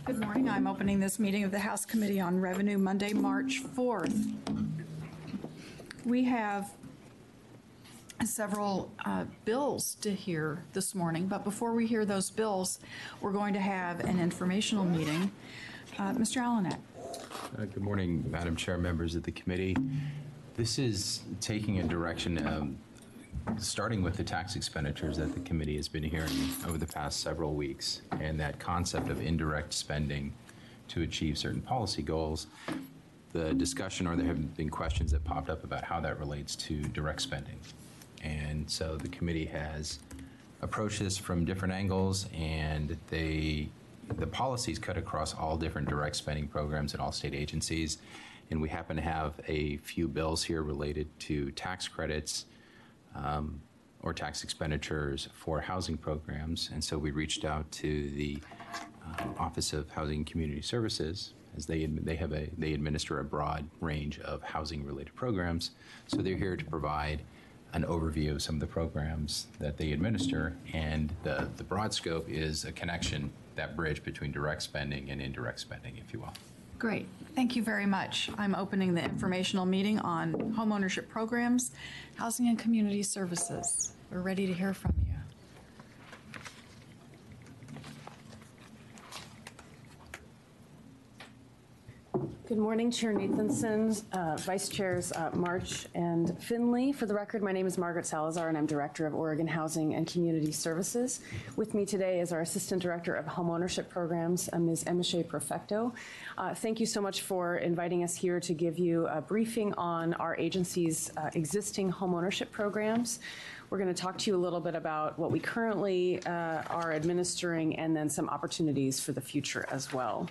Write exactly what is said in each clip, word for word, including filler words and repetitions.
Good morning. I'm opening this meeting of the House Committee on Revenue Monday, March fourth. We have several uh, bills to hear this morning, but before we hear those bills, we're going to have an informational meeting. Uh, Mister Alanek. Uh, good morning, Madam Chair, members of the committee. This is taking a direction um, starting with the tax expenditures that the committee has been hearing over the past several weeks, and that concept of indirect spending to achieve certain policy goals. The discussion, or there have been questions that popped up about how that relates to direct spending. And so the committee has approached this from different angles, and they, the policies cut across all different direct spending programs at all state agencies. And we happen to have a few bills here related to tax credits um, or tax expenditures for housing programs. And so we reached out to the um, Office of Housing and Community Services, as they they have a they administer a broad range of housing related programs. So they're here to provide an overview of some of the programs that they administer, and the, the broad scope is a connection, that bridge between direct spending and indirect spending, if you will. Great. Thank you very much. I'm opening the informational meeting on homeownership programs, housing and community services. We're ready to hear from you. Good morning, Chair Nathanson, uh, Vice Chairs uh, March and Finley. For the record, my name is Margaret Salazar, and I'm Director of Oregon Housing and Community Services. With me today is our Assistant Director of Homeownership Programs, uh, Miz Emiche Perfecto. Uh, thank you so much for inviting us here to give you a briefing on our agency's uh, existing homeownership programs. We're going to talk to you a little bit about what we currently uh, are administering, and then some opportunities for the future as well.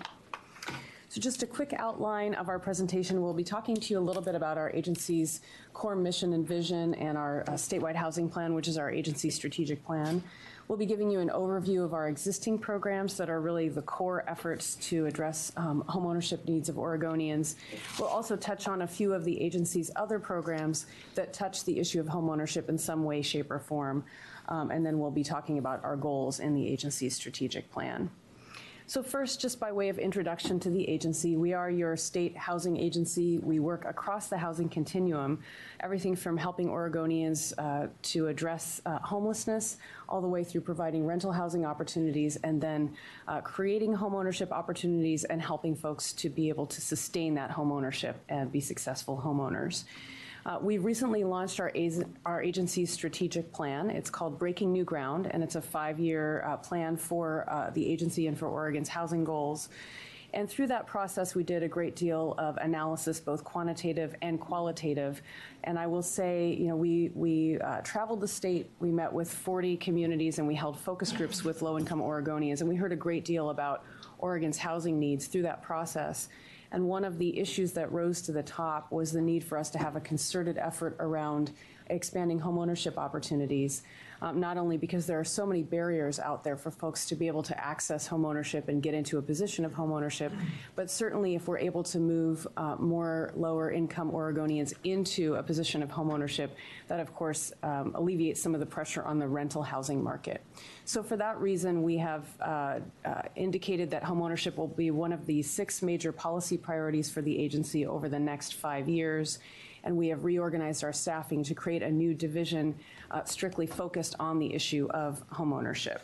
So just a quick outline of our presentation. We'll be talking to you a little bit about our agency's core mission and vision, and our uh, statewide housing plan, which is our agency's strategic plan. We'll be giving you an overview of our existing programs that are really the core efforts to address um, homeownership needs of Oregonians. We'll also touch on a few of the agency's other programs that touch the issue of homeownership in some way, shape, or form. Um, and then we'll be talking about our goals in the agency's strategic plan. So first, just by way of introduction to the agency, we are your state housing agency. We work across the housing continuum, everything from helping Oregonians uh, to address uh, homelessness, all the way through providing rental housing opportunities, and then uh, creating homeownership opportunities and helping folks to be able to sustain that homeownership and be successful homeowners. Uh, we recently launched our, our agency's strategic plan. It's called Breaking New Ground, and it's a five-year uh, plan for uh, the agency and for Oregon's housing goals. And through that process, we did a great deal of analysis, both quantitative and qualitative. And I will say, you know, we, we uh, traveled the state, we met with forty communities, and we held focus groups with low-income Oregonians, and we heard a great deal about Oregon's housing needs through that process. And one of the issues that rose to the top was the need for us to have a concerted effort around expanding homeownership opportunities, um, not only because there are so many barriers out there for folks to be able to access homeownership and get into a position of homeownership, but certainly if we're able to move uh, more lower income Oregonians into a position of homeownership, that of course um, alleviates some of the pressure on the rental housing market. So for that reason, we have uh, uh, indicated that homeownership will be one of the six major policy priorities for the agency over the next five years. And we have reorganized our staffing to create a new division uh, strictly focused on the issue of homeownership.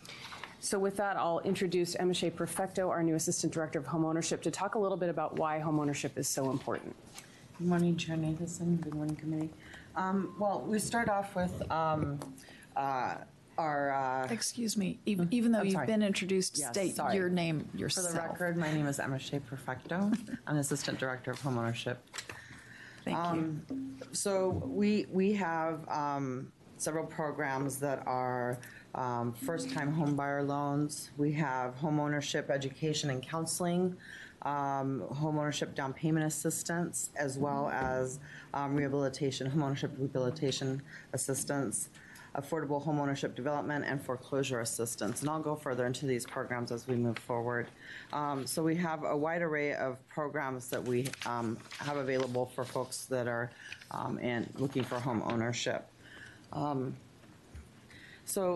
So with that, I'll introduce Emiche Perfecto, our new Assistant Director of Homeownership, to talk a little bit about why homeownership is so important. Good morning, Chair Nathanson. Good morning, committee. Um, well, we start off with um, uh, our... Uh, Excuse me, even, even though I'm you've sorry. been introduced, Yes, state sorry. your name yourself. For the record, my name is Emiche Perfecto. I'm Assistant Director of Homeownership. Thank um, you. So we, we have um, several programs that are um, first-time home buyer loans. We have homeownership education and counseling, um, homeownership down payment assistance, as well as um, rehabilitation, homeownership rehabilitation assistance, affordable homeownership development, and foreclosure assistance. And I'll go further into these programs as we move forward. Um, so we have a wide array of programs that we um, have available for folks that are um, and looking for home ownership. Um, so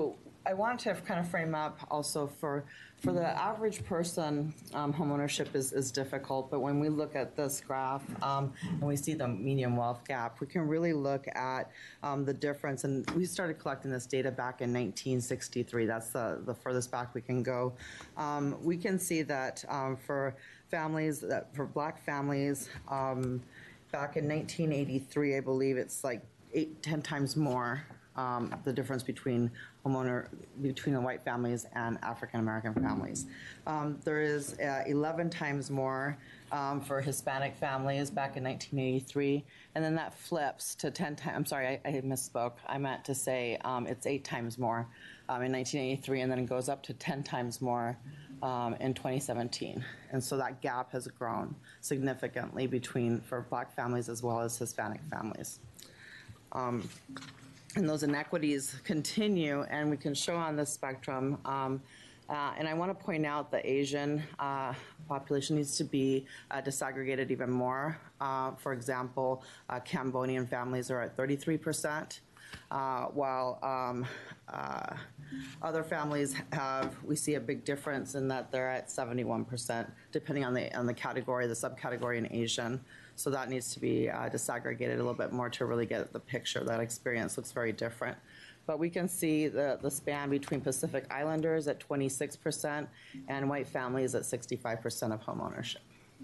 I want to kind of frame up also for, for the average person, um, homeownership is, is difficult, but when we look at this graph um, and we see the median wealth gap, we can really look at um, the difference. And we started collecting this data back in nineteen sixty-three. That's the, the furthest back we can go. Um, we can see that um, for families, that for Black families, um, back in nineteen eighty-three, I believe it's like eight, ten times more. Um, the difference between homeowner, between the white families and African-American families. Um, there is uh, eleven times more um, for Hispanic families back in nineteen eighty-three, and then that flips to ten times, I'm sorry, I, I misspoke. I meant to say um, it's eight times more um, in nineteen eighty-three, and then it goes up to ten times more um, in twenty seventeen. And so that gap has grown significantly between, for Black families as well as Hispanic families. Um, And those inequities continue, and we can show on this spectrum. Um, uh, and I want to point out the Asian uh, population needs to be uh, disaggregated even more. Uh, for example, uh, Cambodian families are at thirty-three percent, uh, while um, uh, other families have, we see a big difference in that they're at seventy-one percent, depending on the, on the category, the subcategory in Asian. So that needs to be uh, disaggregated a little bit more to really get the picture. That experience looks very different. But we can see the, the span between Pacific Islanders at twenty-six percent and white families at sixty-five percent of homeownership.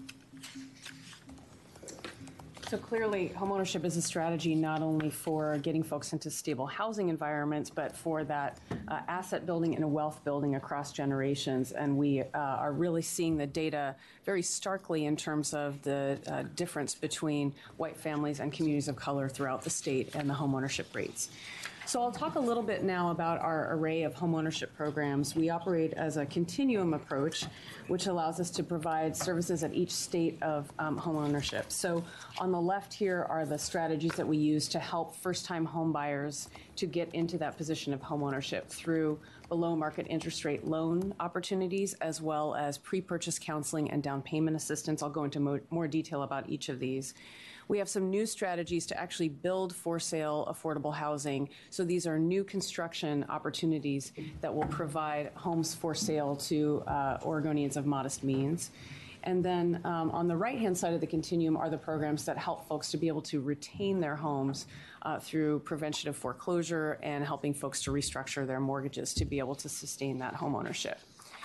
So clearly, homeownership is a strategy not only for getting folks into stable housing environments, but for that uh, asset building and wealth building across generations. And we uh, are really seeing the data very starkly in terms of the uh, difference between white families and communities of color throughout the state and the homeownership rates. So I'll talk a little bit now about our array of homeownership programs. We operate as a continuum approach, which allows us to provide services at each state of um, homeownership. So on the left here are the strategies that we use to help first-time home buyers to get into that position of homeownership through below market interest rate loan opportunities, as well as pre-purchase counseling and down payment assistance. I'll go into mo- more detail about each of these. We have some new strategies to actually build for sale affordable housing. So these are new construction opportunities that will provide homes for sale to uh, Oregonians of modest means. And then um, on the right-hand side of the continuum are the programs that help folks to be able to retain their homes uh, through prevention of foreclosure and helping folks to restructure their mortgages to be able to sustain that home ownership.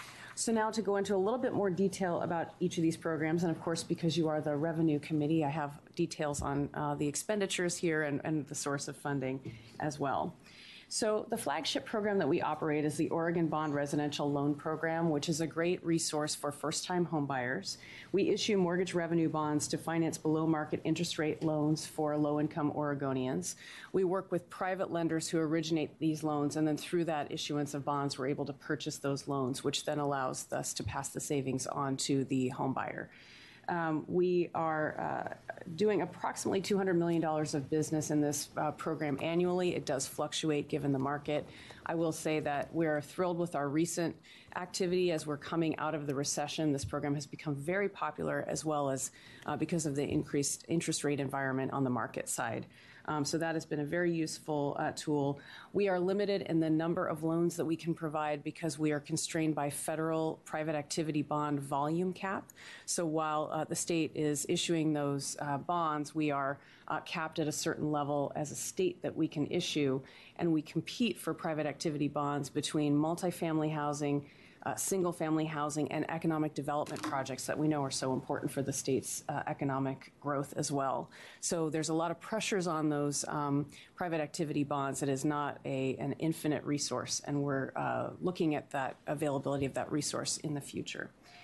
So now to go into a little bit more detail about each of these programs, and of course, because you are the Revenue Committee, I have details on uh, the expenditures here and, and the source of funding as well. So the flagship program that we operate is the Oregon Bond Residential Loan Program, which is a great resource for first-time homebuyers. We issue mortgage revenue bonds to finance below-market interest rate loans for low-income Oregonians. We work with private lenders who originate these loans, and then through that issuance of bonds, we're able to purchase those loans, which then allows us to pass the savings on to the homebuyer. Um, we are uh, doing approximately two hundred million dollars of business in this uh, program annually. It does fluctuate given the market. I will say that we're thrilled with our recent activity as we're coming out of the recession. This program has become very popular, as well as uh, because of the increased interest rate environment on the market side. Um, so that has been a very useful uh, tool. We are limited in the number of loans that we can provide because we are constrained by federal private activity bond volume cap. So while uh, the state is issuing those uh, bonds, we are uh, capped at a certain level as a state that we can issue, and we compete for private activity bonds between multifamily housing, Uh, single-family housing, and economic development projects that we know are so important for the state's uh, economic growth as well. So there's a lot of pressures on those um, private activity bonds. It is not a, an infinite resource, and we're uh, looking at that availability of that resource in the future.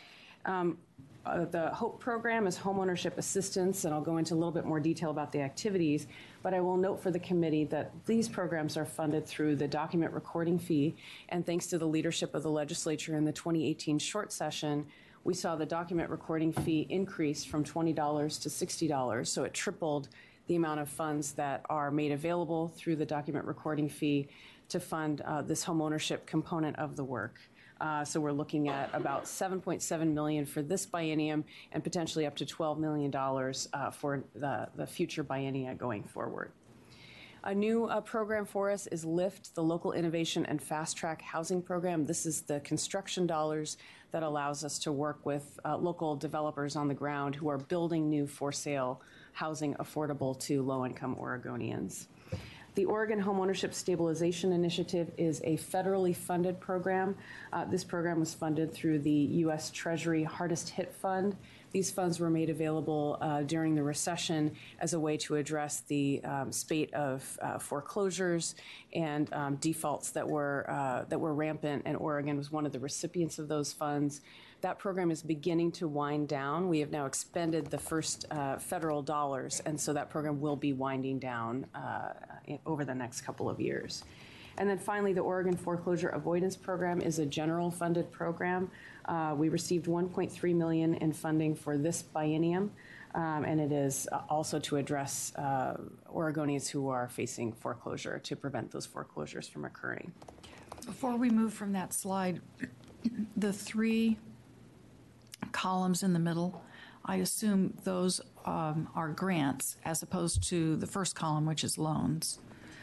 Um, Uh, the HOPE program is homeownership assistance, and I'll go into a little bit more detail about the activities, but I will note for the committee that these programs are funded through the document recording fee, and thanks to the leadership of the legislature in the twenty eighteen short session, we saw the document recording fee increase from twenty dollars to sixty dollars, so it tripled the amount of funds that are made available through the document recording fee to fund uh, this homeownership component of the work. Uh, so we're looking at about seven point seven million dollars for this biennium and potentially up to twelve million dollars uh, for the, the future biennia going forward. A new uh, program for us is LIFT, the Local Innovation and Fast Track Housing Program. This is the construction dollars that allows us to work with uh, local developers on the ground who are building new for-sale housing affordable to low-income Oregonians. The Oregon Homeownership Stabilization Initiative is a federally funded program. Uh, this program was funded through the U S Treasury Hardest Hit Fund. These funds were made available uh, during the recession as a way to address the um, spate of uh, foreclosures and um, defaults that were uh, that were rampant, and Oregon was one of the recipients of those funds. That program is beginning to wind down. We have now expended the first uh, federal dollars, and so that program will be winding down uh, in, over the next couple of years. And then finally, the Oregon Foreclosure Avoidance Program is a general funded program. Uh, we received one point three million dollars in funding for this biennium, um, and it is also to address uh, Oregonians who are facing foreclosure to prevent those foreclosures from occurring. Before we move from that slide, the three columns in the middle, I assume those um, are grants as opposed to the first column, which is loans.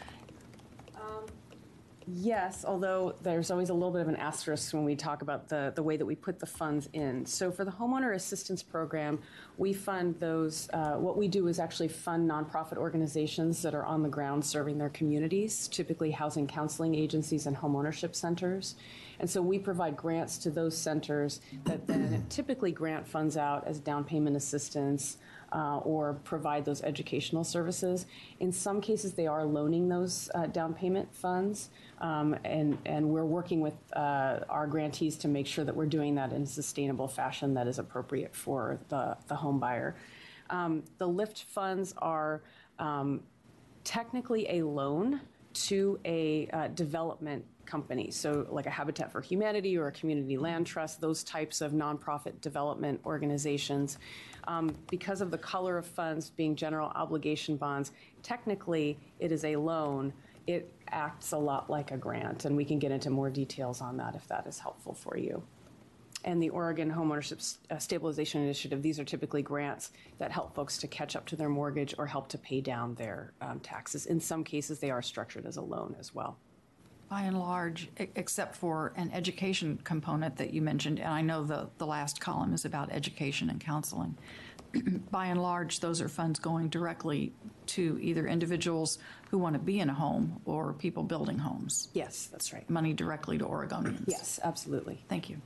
Yes, although there's always a little bit of an asterisk when we talk about the, the way that we put the funds in. So for the Homeowner Assistance Program, we fund those, uh, what we do is actually fund nonprofit organizations that are on the ground serving their communities, typically housing counseling agencies and homeownership centers. And so we provide grants to those centers that then typically grant funds out as down payment assistance, Uh, or provide those educational services. In some cases, they are loaning those uh, down payment funds, um, and, and we're working with uh, our grantees to make sure that we're doing that in a sustainable fashion that is appropriate for the, the home buyer. Um, the LIFT funds are um, technically a loan to a uh, development company. So like a Habitat for Humanity or a community land trust, those types of nonprofit development organizations. Um, because of the color of funds being general obligation bonds, technically it is a loan. It acts a lot like a grant, and we can get into more details on that if that is helpful for you. And the Oregon Homeownership Stabilization Initiative, these are typically grants that help folks to catch up to their mortgage or help to pay down their um, taxes. In some cases, they are structured as a loan as well. By and large, e- except for an education component that you mentioned, and I know the, the last column is about education and counseling. By and large, those are funds going directly to either individuals who want to be in a home or people building homes. Yes, that's right. Money directly to Oregonians. Yes, absolutely. Thank you.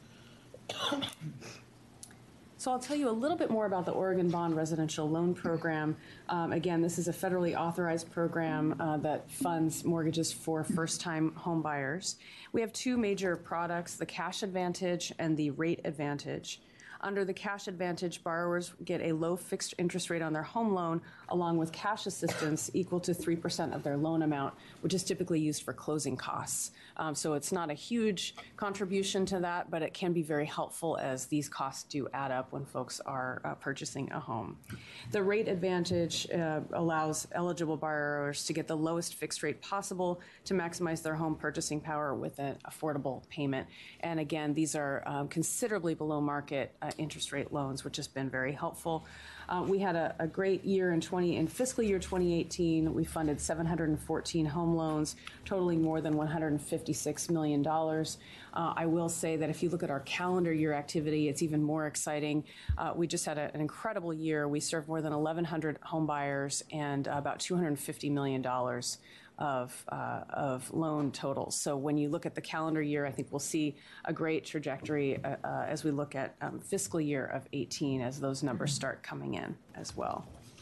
So I'll tell you a little bit more about the Oregon Bond Residential Loan Program. Um, again, this is a federally authorized program uh, that funds mortgages for first-time home buyers. We have two major products, the Cash Advantage and the Rate Advantage. Under the Cash Advantage, borrowers get a low fixed interest rate on their home loan, along with cash assistance equal to three percent of their loan amount, which is typically used for closing costs. Um, so it's not a huge contribution to that, but it can be very helpful as these costs do add up when folks are uh, purchasing a home. The Rate Advantage uh, allows eligible borrowers to get the lowest fixed rate possible to maximize their home purchasing power with an affordable payment. And again, these are um, considerably below market uh, interest rate loans, which has been very helpful. Uh, we had a, a great year in twenty in fiscal year twenty eighteen. We funded seven hundred fourteen home loans, totaling more than one hundred fifty-six million dollars. Uh, I will say that if you look at our calendar year activity, it's even more exciting. Uh, we just had a, an incredible year. We served more than eleven hundred home buyers and about two hundred fifty million dollars of, uh, of loan totals. So when you look at the calendar year, I think we'll see a great trajectory uh, uh, as we look at um, fiscal year of eighteen as those numbers start coming in as well.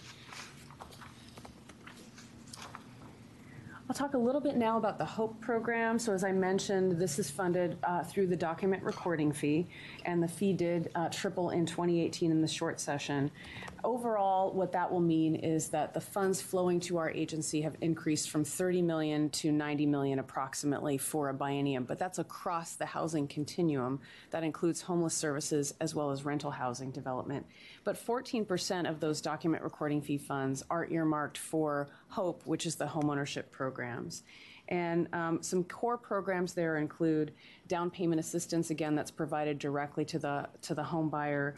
I'll talk a little bit now about the HOPE program. So as I mentioned, this is funded uh, through the document recording fee, and the fee did uh, triple in twenty eighteen in the short session. Overall, what that will mean is that the funds flowing to our agency have increased from thirty million to ninety million approximately for a biennium, but that's across the housing continuum. That includes homeless services as well as rental housing development. But fourteen percent of those document recording fee funds are earmarked for HOPE, which is the homeownership programs. And um, some core programs there include down payment assistance, again, that's provided directly to the, to the home buyer.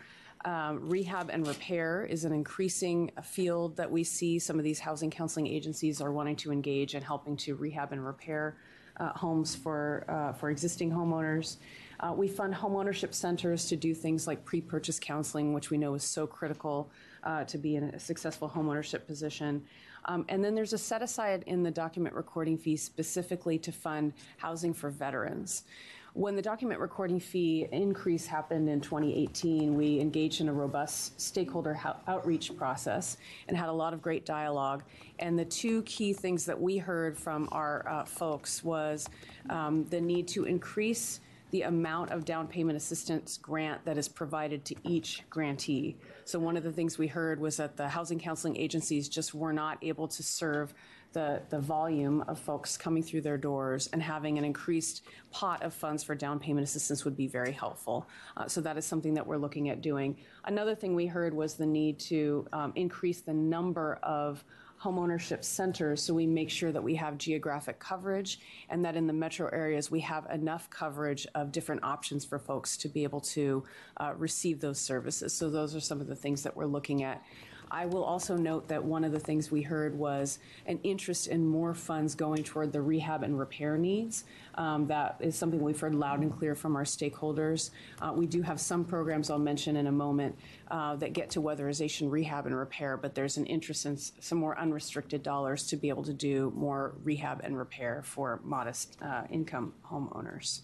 Um, rehab and repair is an increasing field that we see. Some of these housing counseling agencies are wanting to engage in helping to rehab and repair uh, homes for, uh, for existing homeowners. Uh, we fund homeownership centers to do things like pre-purchase counseling, which we know is so critical uh, to be in a successful homeownership position. Um, and then there's a set aside in the document recording fee specifically to fund housing for veterans. When the document recording fee increase happened in twenty eighteen, we engaged in a robust stakeholder outreach process and had a lot of great dialogue. And the two key things that we heard from our uh, folks was um, the need to increase the amount of down payment assistance grant that is provided to each grantee. So one of the things we heard was that the housing counseling agencies just were not able to serve the, the volume of folks coming through their doors, and having an increased pot of funds for down payment assistance would be very helpful. Uh, so that is something that we're looking at doing. Another thing we heard was the need to um, increase the number of homeownership centers, so we make sure that we have geographic coverage, and that in the metro areas we have enough coverage of different options for folks to be able to uh, receive those services. So those are some of the things that we're looking at. I will also note that one of the things we heard was an interest in more funds going toward the rehab and repair needs. Um, that is something we've heard loud and clear from our stakeholders. Uh, we do have some programs I'll mention in a moment uh, that get to weatherization, rehab, and repair, but there's an interest in some more unrestricted dollars to be able to do more rehab and repair for modest uh, income homeowners.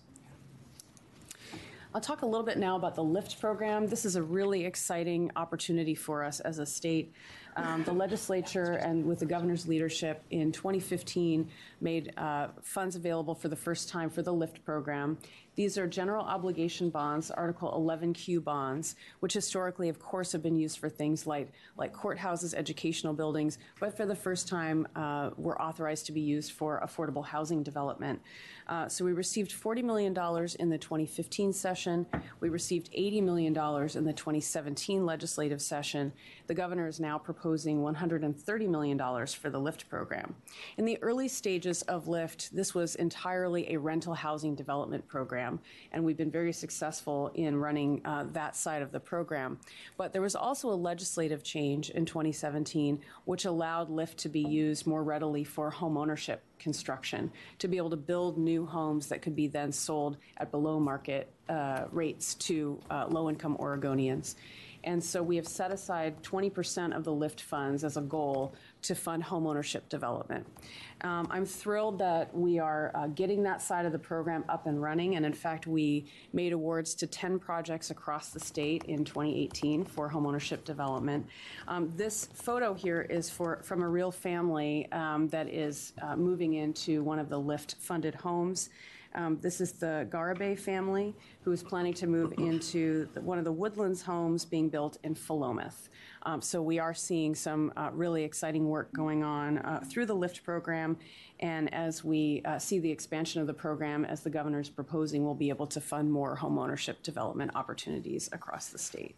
I'll talk a little bit now about the LIFT program. This is a really exciting opportunity for us as a state. Um, the legislature, and with the governor's leadership, in twenty fifteen made uh, funds available for the first time for the LIFT program. These are general obligation bonds, Article eleven Q bonds, which historically, of course, have been used for things like, like courthouses, educational buildings, but for the first time uh, were authorized to be used for affordable housing development. Uh, so we received forty million dollars in the twenty fifteen session. We received eighty million dollars in the twenty seventeen legislative session. The governor is now proposing one hundred thirty million dollars for the LIFT program. In the early stages of LIFT, this was entirely a rental housing development program, and we've been very successful in running uh, that side of the program. But there was also a legislative change in twenty seventeen which allowed LIFT to be used more readily for home ownership construction, to be able to build new homes that could be then sold at below market uh, rates to uh, low-income Oregonians. And so we have set aside twenty percent of the LIFT funds as a goal to fund homeownership development. Um, I'm thrilled that we are uh, getting that side of the program up and running. And in fact, we made awards to ten projects across the state in twenty eighteen for homeownership development. Um, this photo here is for, from a real family um, that is uh, moving into one of the LIFT funded homes. Um, this is the Garibay family who is planning to move into the, one of the Woodlands homes being built in Philomath. Um, so we are seeing some uh, really exciting work going on uh, through the LIFT program. And as we uh, see the expansion of the program, as the governor is proposing, we'll be able to fund more homeownership development opportunities across the state.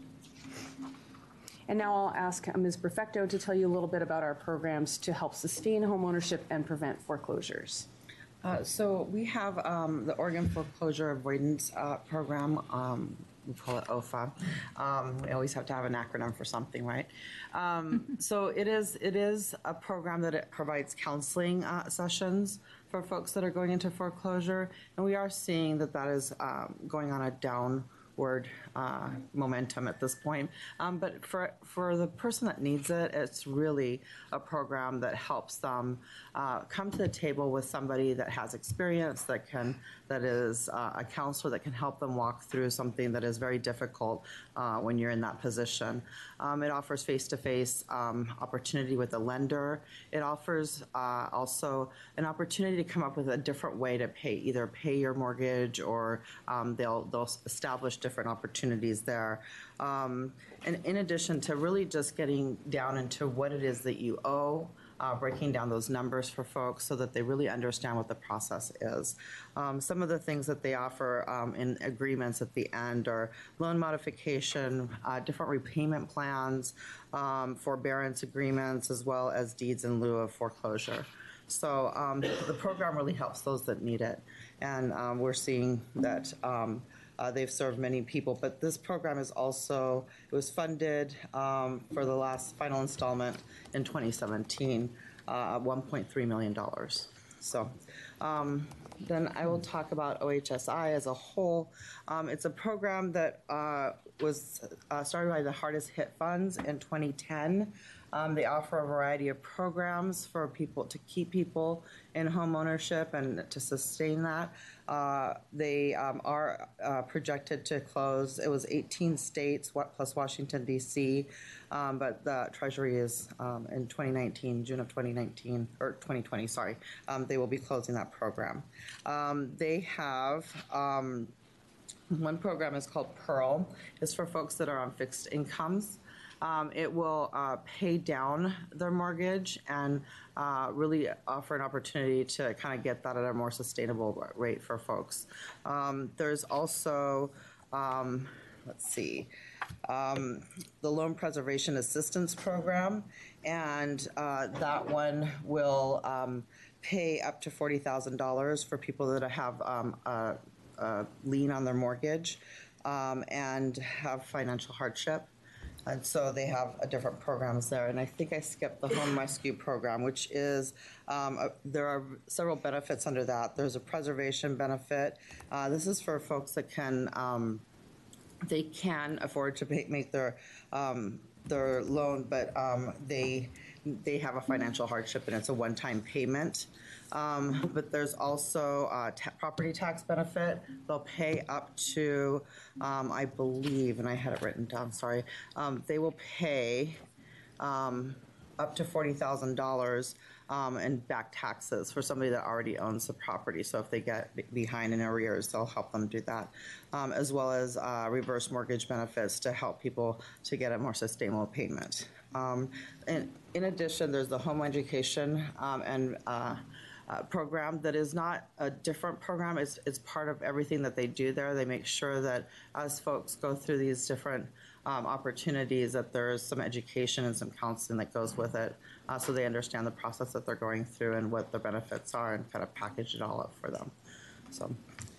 And now I'll ask Miz Perfecto to tell you a little bit about our programs to help sustain homeownership and prevent foreclosures. Uh, so we have um, the Oregon Foreclosure Avoidance uh, Program. Um, we call it O F A. Um, we always have to have an acronym for something, right? Um, so it is it is a program that it provides counseling uh, sessions for folks that are going into foreclosure, and we are seeing that that is um, going on a down. Word uh, momentum at this point. Um, but for for the person that needs it, it's really a program that helps them uh, come to the table with somebody that has experience, that can that is uh, a counselor that can help them walk through something that is very difficult uh, when you're in that position. Um, it offers face-to-face um, opportunity with a lender. It offers uh, also an opportunity to come up with a different way to pay, either pay your mortgage or um, they'll they'll establish different opportunities there. Um, and in addition to really just getting down into what it is that you owe, uh, breaking down those numbers for folks so that they really understand what the process is. Um, some of the things that they offer um, in agreements at the end are loan modification, uh, different repayment plans, um, forbearance agreements, as well as deeds in lieu of foreclosure. So um, the program really helps those that need it. And um, we're seeing that um, Uh, they've served many people, but this program is also, it was funded um, for the last final installment in twenty seventeen, uh, one point three million dollars. So um, then I will talk about O H S I as a whole. Um, it's a program that uh, was uh, started by the Hardest Hit Funds in twenty ten. Um, they offer a variety of programs for people to keep people in home ownership and to sustain that. Uh, they um, are uh, projected to close. It was eighteen states what, plus Washington, D C, um, but the Treasury is um, in twenty nineteen, June of twenty nineteen, or twenty twenty, sorry. Um, they will be closing that program. Um, they have um, one program is called Pearl. It's for folks that are on fixed incomes. Um, it will uh, pay down their mortgage and uh, really offer an opportunity to kind of get that at a more sustainable rate for folks. Um, there's also, um, let's see, um, the Loan Preservation Assistance Program, and uh, that one will um, pay up to forty thousand dollars for people that have um, a, a lien on their mortgage um, and have financial hardship. And so they have a different programs there. And I think I skipped the home rescue program, which is, um, a, there are several benefits under that. There's a preservation benefit. Uh, this is for folks that can, um, they can afford to pay, make their, um, their loan, but um, they, they have a financial hardship and it's a one-time payment. Um, but there's also a ta- property tax benefit. They'll pay up to, um, I believe, and I had it written down, sorry, um, they will pay um, up to forty thousand dollars um, in back taxes for somebody that already owns the property. So if they get be- behind in arrears, they'll help them do that, um, as well as uh, reverse mortgage benefits to help people to get a more sustainable payment. Um, and in addition, there's the home education um, and uh, Uh, program that is not a different program. It's, it's part of everything that they do there. They make sure that as folks go through these different um, opportunities that there is some education and some counseling that goes with it uh, so they understand the process that they're going through and what their benefits are and kind of package it all up for them. So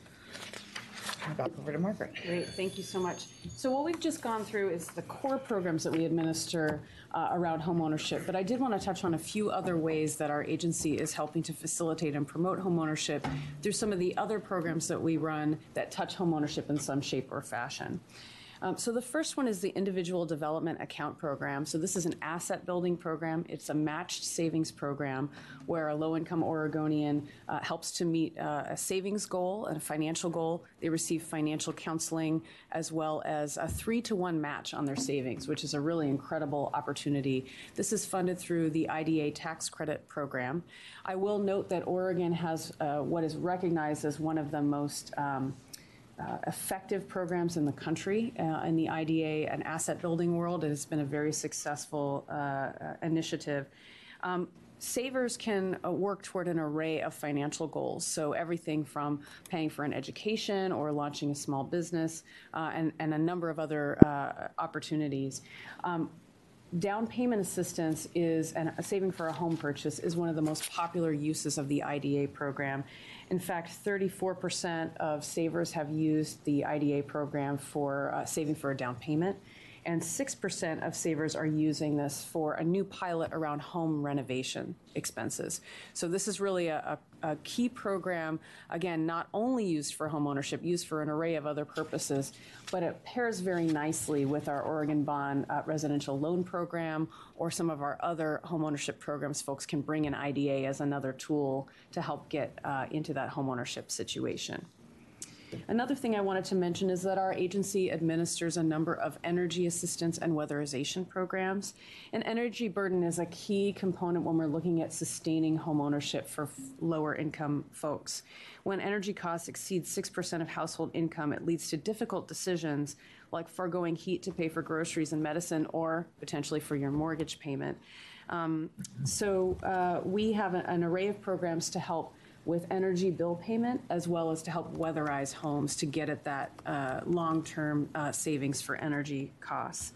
back over to Margaret. Great, thank you so much. So what we've just gone through is the core programs that we administer uh, around home ownership, but I did want to touch on a few other ways that our agency is helping to facilitate and promote home ownership through some of the other programs that we run that touch home ownership in some shape or fashion. Um, so the first one is the Individual Development Account Program. So this is an asset building program. It's a matched savings program where a low-income Oregonian uh, helps to meet uh, a savings goal and a financial goal. They receive financial counseling as well as a three-to-one match on their savings, which is a really incredible opportunity. This is funded through the I D A tax credit program. I will note that Oregon has uh, what is recognized as one of the most um, Uh, effective programs in the country uh, in the I D A and asset building world. It has been a very successful uh, initiative. Um, savers can uh, work toward an array of financial goals, so everything from paying for an education or launching a small business uh, and, and a number of other uh, opportunities. Um, Down payment assistance is, and a saving for a home purchase is one of the most popular uses of the I D A program. In fact, thirty-four percent of savers have used the I D A program for uh, saving for a down payment, and six percent of savers are using this for a new pilot around home renovation expenses. So this is really a, a, a key program, again, not only used for home ownership, used for an array of other purposes, but it pairs very nicely with our Oregon Bond uh, residential loan program or some of our other home ownership programs. Folks can bring in I D A as another tool to help get uh, into that home ownership situation. Another thing I wanted to mention is that our agency administers a number of energy assistance and weatherization programs. And energy burden is a key component when we're looking at sustaining home ownership for lower income folks. When energy costs exceed six percent of household income, it leads to difficult decisions like foregoing heat to pay for groceries and medicine or potentially for your mortgage payment. Um, so uh, we have a, an array of programs to help with energy bill payment, as well as to help weatherize homes to get at that uh, long-term uh, savings for energy costs.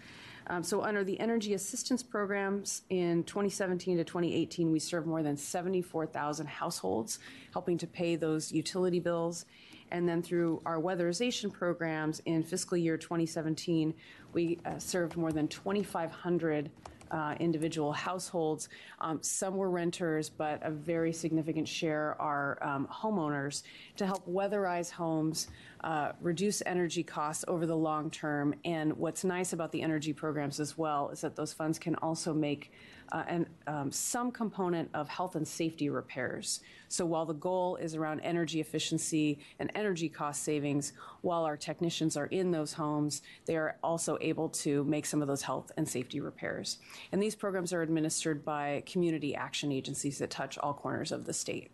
Um, So under the energy assistance programs in twenty seventeen to twenty eighteen, we served more than seventy-four thousand households, helping to pay those utility bills. And then through our weatherization programs in fiscal year twenty seventeen, we uh, served more than twenty-five hundred uh, individual households. Um, Some were renters, but a very significant share are um, homeowners to help weatherize homes, uh, reduce energy costs over the long term. And what's nice about the energy programs as well is that those funds can also make uh, an, um, some component of health and safety repairs. So while the goal is around energy efficiency and energy cost savings, while our technicians are in those homes, they are also able to make some of those health and safety repairs. And these programs are administered by community action agencies that touch all corners of the state.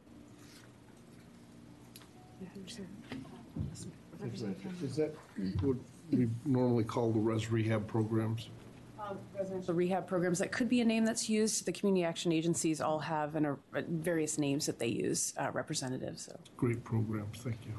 Is that what we normally call the res rehab programs? The rehab programs, that could be a name that's used. The community action agencies all have an, uh, various names that they use, uh, representatives. So. Great programs, thank you.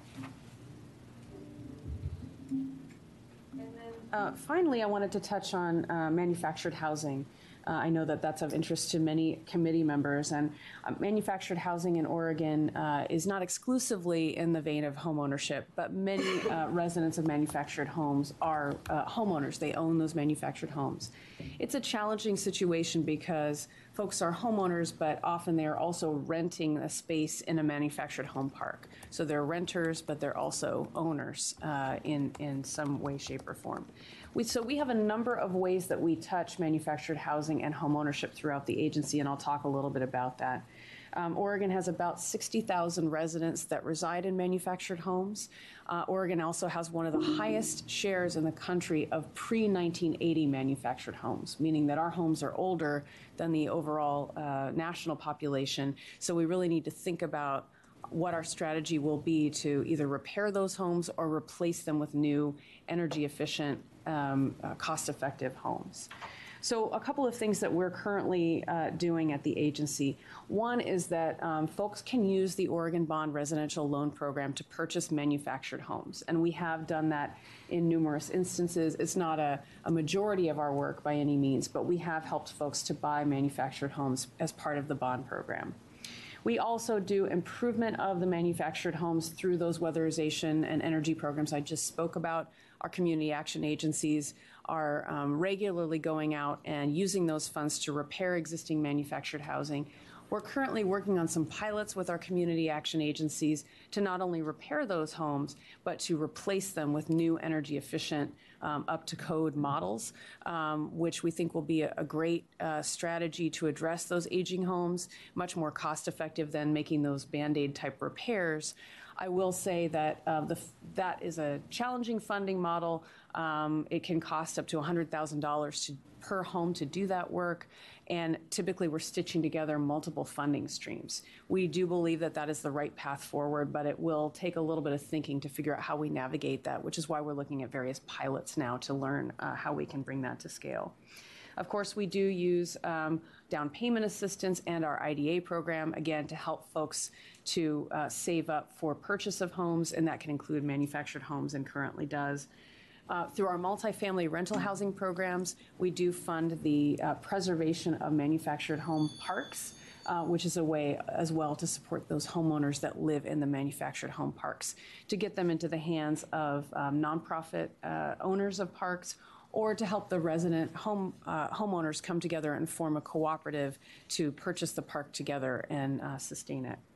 Uh, Finally, I wanted to touch on uh, manufactured housing. Uh, I know that that's of interest to many committee members, and uh, manufactured housing in Oregon uh, is not exclusively in the vein of homeownership, but many uh, residents of manufactured homes are uh, homeowners. They own those manufactured homes. It's a challenging situation because folks are homeowners, but often they're also renting a space in a manufactured home park. So they're renters, but they're also owners uh, in, in some way, shape, or form. We, so we have a number of ways that we touch manufactured housing and homeownership throughout the agency, and I'll talk a little bit about that. Um, Oregon has about sixty thousand residents that reside in manufactured homes. Uh, Oregon also has one of the highest shares in the country of pre nineteen eighty manufactured homes, meaning that our homes are older than the overall uh, national population. So we really need to think about what our strategy will be to either repair those homes or replace them with new energy efficient, um, uh, cost-effective homes. So a couple of things that we're currently uh, doing at the agency. One is that um, folks can use the Oregon Bond Residential Loan Program to purchase manufactured homes. And we have done that in numerous instances. It's not a, a majority of our work by any means, but we have helped folks to buy manufactured homes as part of the bond program. We also do improvement of the manufactured homes through those weatherization and energy programs I just spoke about. Our community action agencies are um, regularly going out and using those funds to repair existing manufactured housing. We're currently working on some pilots with our community action agencies to not only repair those homes, but to replace them with new energy efficient, um, up to code models, um, which we think will be a, a great uh, strategy to address those aging homes, much more cost effective than making those Band-Aid type repairs. I will say that uh, the, that is a challenging funding model. Um, it can cost up to one hundred thousand dollars per home to do that work, and typically we're stitching together multiple funding streams. We do believe that that is the right path forward, but it will take a little bit of thinking to figure out how we navigate that, which is why we're looking at various pilots now to learn uh, how we can bring that to scale. Of course, we do use um, down payment assistance and our I D A program, again, to help folks to uh, save up for purchase of homes, and that can include manufactured homes and currently does. Uh, through our multifamily rental housing programs, we do fund the uh, preservation of manufactured home parks, uh, which is a way as well to support those homeowners that live in the manufactured home parks, to get them into the hands of um, nonprofit uh, owners of parks, or to help the resident home uh, homeowners come together and form a cooperative to purchase the park together and uh, sustain it.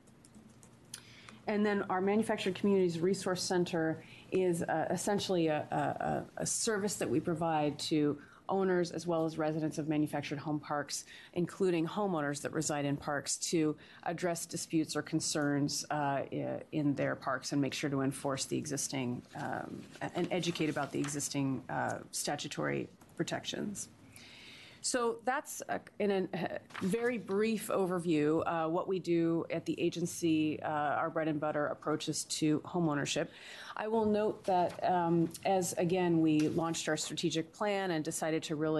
And then our Manufactured Communities Resource Center is uh, essentially a, a, a service that we provide to owners as well as residents of manufactured home parks, including homeowners that reside in parks, to address disputes or concerns uh, in their parks and make sure to enforce the existing um, and educate about the existing uh, statutory protections. So that's a, in a very brief overview uh, what we do at the agency, uh, our bread and butter approaches to homeownership. I will note that um, as, again, we launched our strategic plan and decided to really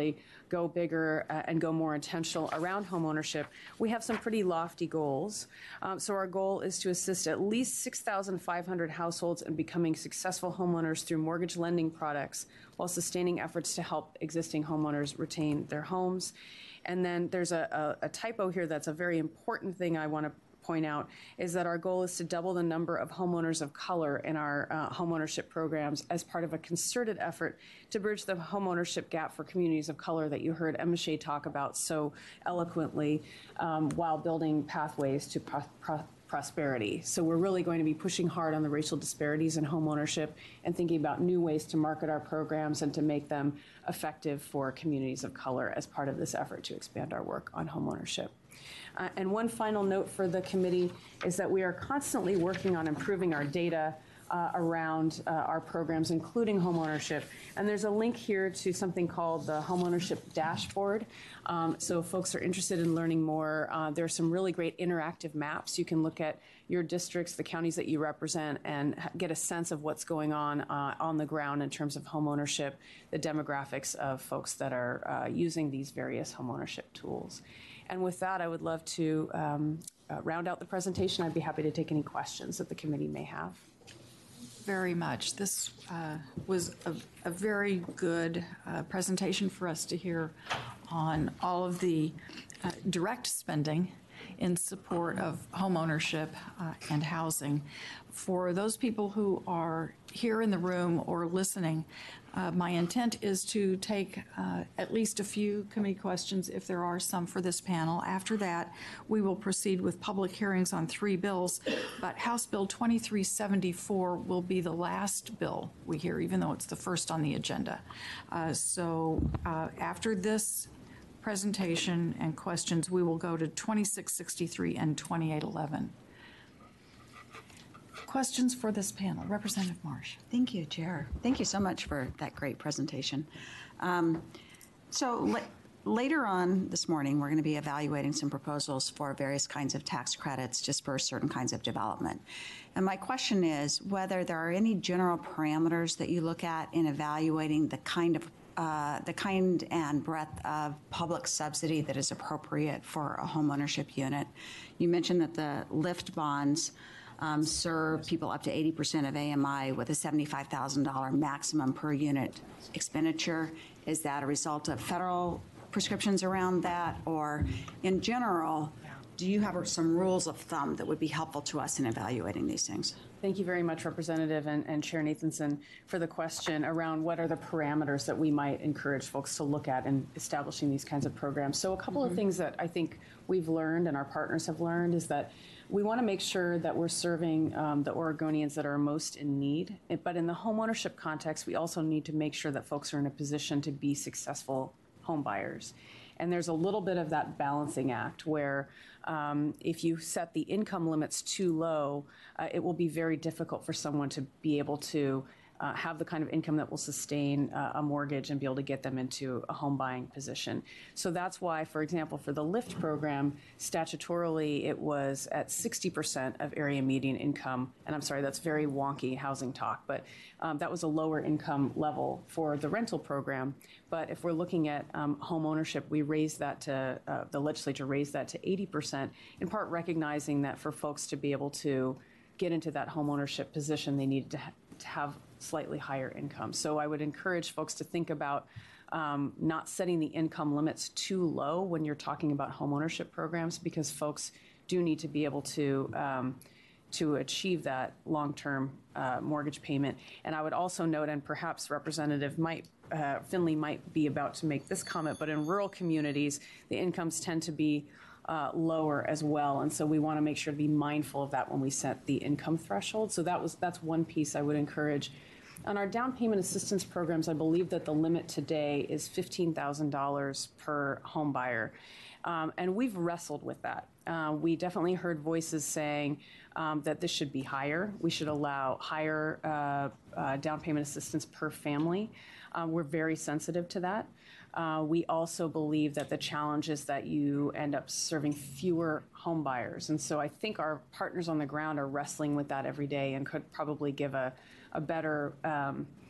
go bigger uh, and go more intentional around homeownership, we have some pretty lofty goals. Um, so our goal is to assist at least six thousand five hundred households in becoming successful homeowners through mortgage lending products while sustaining efforts to help existing homeowners retain their homes. And then there's a, a, a typo here that's a very important thing I want to point out, is that our goal is to double the number of homeowners of color in our uh, homeownership programs as part of a concerted effort to bridge the homeownership gap for communities of color that you heard Emma Shea talk about so eloquently, um, while building pathways to pro pro prosperity. So we're really going to be pushing hard on the racial disparities in homeownership and thinking about new ways to market our programs and to make them effective for communities of color as part of this effort to expand our work on homeownership. Uh, and one final note for the committee is that we are constantly working on improving our data uh, around uh, our programs, including homeownership. And there's a link here to something called the Homeownership Dashboard. Um, so if folks are interested in learning more, uh, there are some really great interactive maps. You can look at your districts, the counties that you represent, and get a sense of what's going on uh, on the ground in terms of homeownership, the demographics of folks that are uh, using these various homeownership tools. And with that, I would love to um, uh, round out the presentation. I'd be happy to take any questions that the committee may have. Very much. This uh, was a, a very good uh, presentation for us to hear on all of the uh, direct spending in support of homeownership uh, and housing. For those people who are here in the room or listening, uh, my intent is to take uh, at least a few committee questions, if there are some, for this panel. After that, we will proceed with public hearings on three bills, but House Bill twenty-three seventy-four will be the last bill we hear, even though it's the first on the agenda. Uh, so uh, after this presentation and questions, we will go to twenty-six sixty-three and twenty-eight eleven. Questions for this panel? Representative Marsh. Thank you, Chair. Thank you so much for that great presentation. Um, so la later on this morning, we're going to be evaluating some proposals for various kinds of tax credits just for certain kinds of development. And my question is whether there are any general parameters that you look at in evaluating the kind of Uh, the kind and breadth of public subsidy that is appropriate for a homeownership unit. You mentioned that the LIFT bonds um, serve people up to eighty percent of A M I with a seventy-five thousand dollar maximum per unit expenditure. Is that a result of federal prescriptions around that, or in general, do you have some rules of thumb that would be helpful to us in evaluating these things? Thank you very much, Representative and, and Chair Nathanson, for the question around what are the parameters that we might encourage folks to look at in establishing these kinds of programs. So a couple mm-hmm. of things that I think we've learned and our partners have learned is that we want to make sure that we're serving um, the Oregonians that are most in need. But in the homeownership context, we also need to make sure that folks are in a position to be successful home buyers. And there's a little bit of that balancing act where um, if you set the income limits too low, uh, it will be very difficult for someone to be able to uh, have the kind of income that will sustain uh, a mortgage and be able to get them into a home buying position. So that's why, for example, for the LIFT program, statutorily it was at sixty percent of area median income. And I'm sorry, that's very wonky housing talk, but um, that was a lower income level for the rental program. But if we're looking at um, home ownership, we raised that to, uh, the legislature raised that to eighty percent, in part recognizing that for folks to be able to get into that home ownership position, they needed to, ha to have slightly higher income. So I would encourage folks to think about um, not setting the income limits too low when you're talking about home ownership programs, because folks do need to be able to um, to achieve that long-term uh, mortgage payment. And I would also note, and perhaps Representative might, uh, Finley might be about to make this comment, but in rural communities, the incomes tend to be uh, lower as well. And so we want to make sure to be mindful of that when we set the income threshold. So that was that's one piece I would encourage. On our down payment assistance programs, I believe that the limit today is fifteen thousand dollars per home buyer. Um, and we've wrestled with that. Uh, we definitely heard voices saying um, that this should be higher. We should allow higher uh, uh, down payment assistance per family. Um, we're very sensitive to that. Uh, we also believe that the challenge is that you end up serving fewer home buyers. And so I think our partners on the ground are wrestling with that every day and could probably give a, a better um,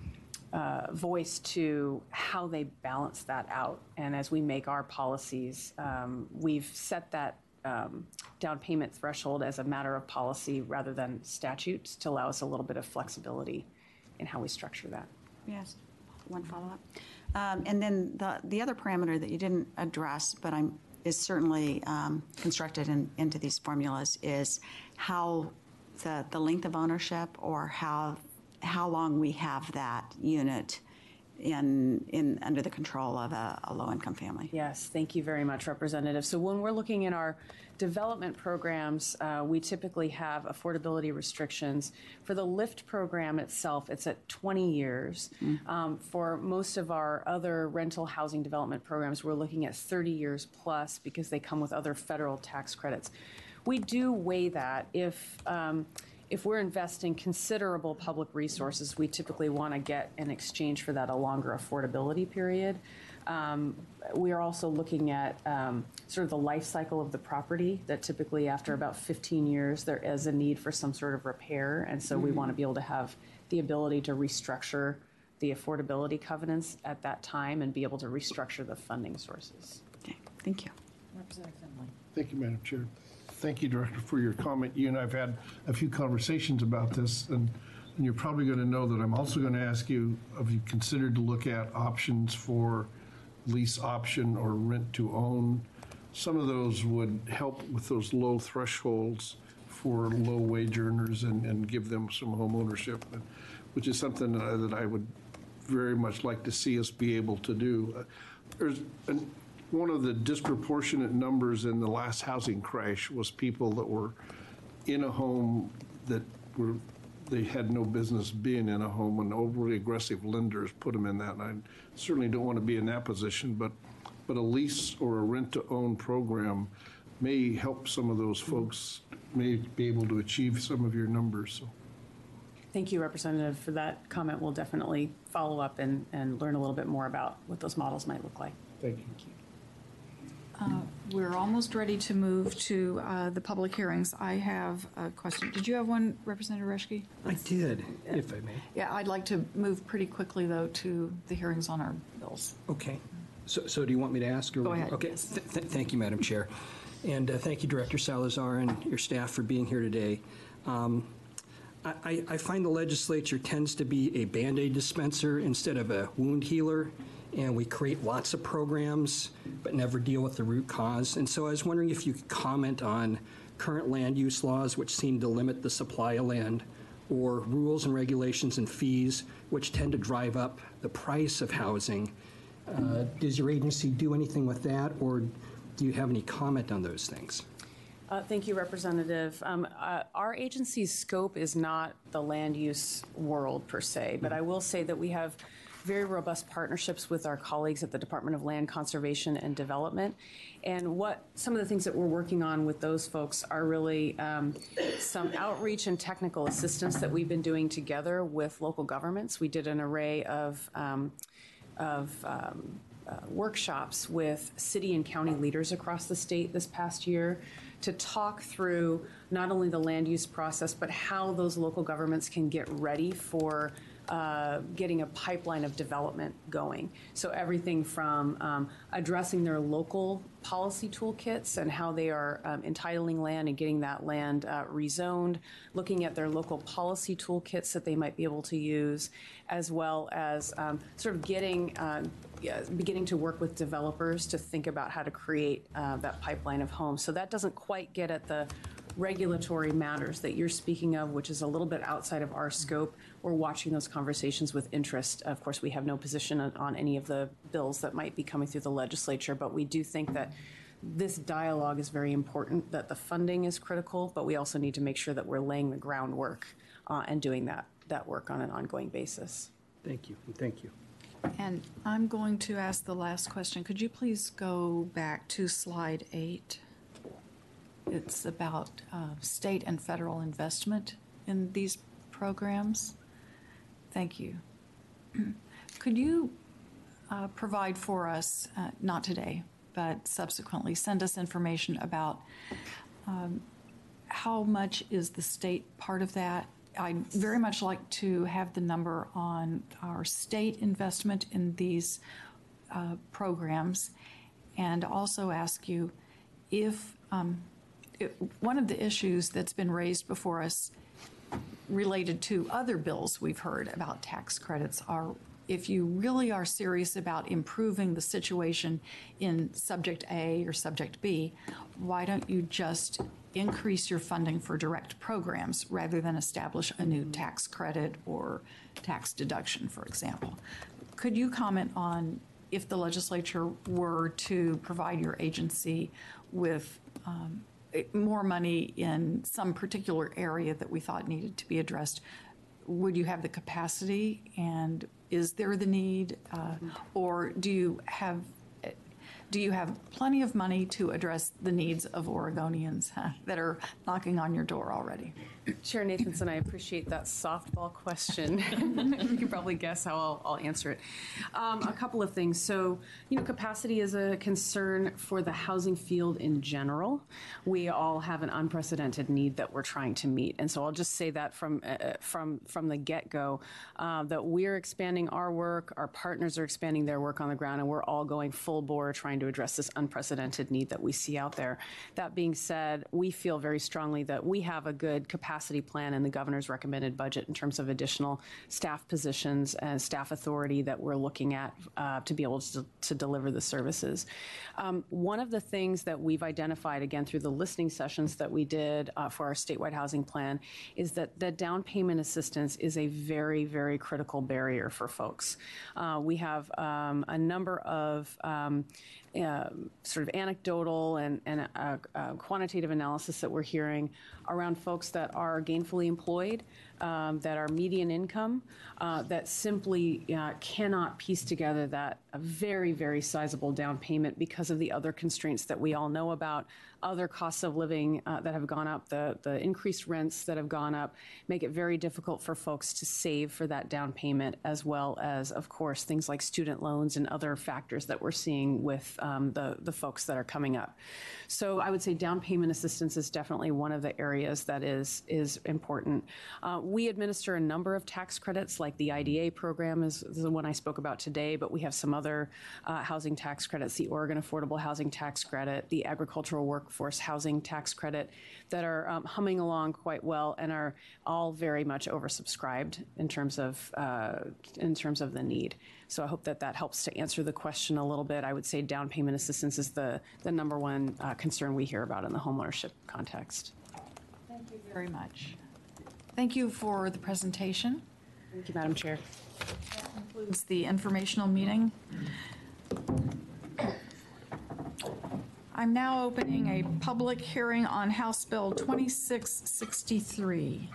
uh, voice to how they balance that out. And as we make our policies, um, we've set that um, down payment threshold as a matter of policy rather than statutes to allow us a little bit of flexibility in how we structure that. Yes, one follow-up. Um, And then the, the other parameter that you didn't address, but I'm, is certainly um, constructed in, into these formulas is how the, the length of ownership or how, how long we have that unit in, in, under the control of a, a low-income family. Yes, thank you very much, Representative. So when we're looking in our development programs, uh, we typically have affordability restrictions. For the LIFT program itself, it's at twenty years. Um, for most of our other rental housing development programs, we're looking at thirty years plus because they come with other federal tax credits. We do weigh that if um, if we're investing considerable public resources, we typically want to get in exchange for that a longer affordability period. Um, we are also looking at um, sort of the life cycle of the property, that typically after about fifteen years, there is a need for some sort of repair. And so we want to be able to have the ability to restructure the affordability covenants at that time and be able to restructure the funding sources. Okay, thank you. Representative Finley. Thank you, Madam Chair. Thank you, Director, for your comment. You and I have had a few conversations about this, and, and you're probably going to know that I'm also going to ask you, have you considered to look at options for lease option or rent to own? Some of those would help with those low thresholds for low wage earners and, and give them some home ownership, which is something that I, that I would very much like to see us be able to do. Uh, There's an, one of the disproportionate numbers in the last housing crash was people that were in a home that were, they had no business being in a home, and overly aggressive lenders put them in that. And I certainly don't want to be in that position, but, but a lease or a rent-to-own program may help some of those folks, may be able to achieve some of your numbers. So. Thank you, Representative, for that comment. We'll definitely follow up and, and learn a little bit more about what those models might look like. Thank you. We're almost ready to move to uh, the public hearings. I have a question. Did you have one, Representative Reschke? I did, if I may. Yeah, I'd like to move pretty quickly, though, to the hearings on our bills. Okay. So, so do you want me to ask? Or Go ahead, Okay. yes. Th- th- Thank you, Madam Chair. And uh, thank you, Director Salazar and your staff for being here today. Um, I, I I find the legislature tends to be a Band-Aid dispenser instead of a wound healer, and we create lots of programs but never deal with the root cause. And so I was wondering if you could comment on current land use laws which seem to limit the supply of land, or rules and regulations and fees which tend to drive up the price of housing. Uh, Does your agency do anything with that, or do you have any comment on those things? Uh, Thank you, Representative. Um, uh, Our agency's scope is not the land use world per se, but I will say that we have very robust partnerships with our colleagues at the Department of Land Conservation and Development. And what some of the things that we're working on with those folks are really um, some outreach and technical assistance that we've been doing together with local governments. We did an array of um, of um, uh, workshops with city and county leaders across the state this past year to talk through not only the land use process, but how those local governments can get ready for uh, getting a pipeline of development going. So everything from um, addressing their local policy toolkits and how they are um, entitling land and getting that land uh, rezoned, looking at their local policy toolkits that they might be able to use, as well as um, sort of getting uh, yeah, beginning to work with developers to think about how to create uh, that pipeline of homes. So that doesn't quite get at the regulatory matters that you're speaking of, which is a little bit outside of our scope. We're watching those conversations with interest. Of course, we have no position on, on any of the bills that might be coming through the legislature, but we do think that this dialogue is very important, that the funding is critical, but we also need to make sure that we're laying the groundwork uh, and doing that, that work on an ongoing basis. Thank you, and thank you. And I'm going to ask the last question. Could you please go back to slide eight? It's about uh, state and federal investment in these programs. Thank you. Could you uh, provide for us, uh, not today, but subsequently, send us information about um, how much is the state part of that? I'd very much like to have the number on our state investment in these uh, programs, and also ask you if, um, it, one of the issues that's been raised before us related to other bills we've heard about tax credits are, if you really are serious about improving the situation in subject A or subject B, why don't you just increase your funding for direct programs rather than establish a new tax credit or tax deduction, for example? Could you comment on if the legislature were to provide your agency with um, more money in some particular area that we thought needed to be addressed, would you have the capacity, and is there the need, uh, or do you have do you have plenty of money to address the needs of Oregonians huh, that are knocking on your door already? Chair Nathanson, I appreciate that softball question. You can probably guess how I'll, I'll answer it. Um, a couple of things. So, you know, capacity is a concern for the housing field in general. We all have an unprecedented need that we're trying to meet, and so I'll just say that from uh, from from the get-go, uh, that we're expanding our work, our partners are expanding their work on the ground, and we're all going full bore trying to address this unprecedented need that we see out there. That being said, we feel very strongly that we have a good capacity plan in the governor's recommended budget in terms of additional staff positions and staff authority that we're looking at uh, to be able to, to deliver the services. Um, one of the things that we've identified, again, through the listening sessions that we did uh, for our statewide housing plan, is that the down payment assistance is a very, very critical barrier for folks. Uh, we have um, a number of um, Uh, sort of anecdotal and, and uh, uh, quantitative analysis that we're hearing around folks that are gainfully employed, um, that are median income, uh, that simply uh, cannot piece together that a very, very sizable down payment because of the other constraints that we all know about, other costs of living uh, that have gone up, the, the increased rents that have gone up, make it very difficult for folks to save for that down payment, as well as, of course, things like student loans and other factors that we're seeing with um, the, the folks that are coming up. So I would say down payment assistance is definitely one of the areas that is, is important. Uh, we administer a number of tax credits, like the I D A program is, is the one I spoke about today, but we have some other uh, housing tax credits, the Oregon Affordable Housing Tax Credit, the Agricultural Workforce Housing Tax Credit, that are um, humming along quite well and are all very much oversubscribed in terms of uh, in terms of the need. So I hope that that helps to answer the question a little bit. I would say down payment assistance is the, the number one uh, concern we hear about in the homeownership context. Thank you very much. Thank you for the presentation. Thank you, Madam Chair. That concludes the informational meeting. I'm now opening a public hearing on House Bill twenty-six sixty-three.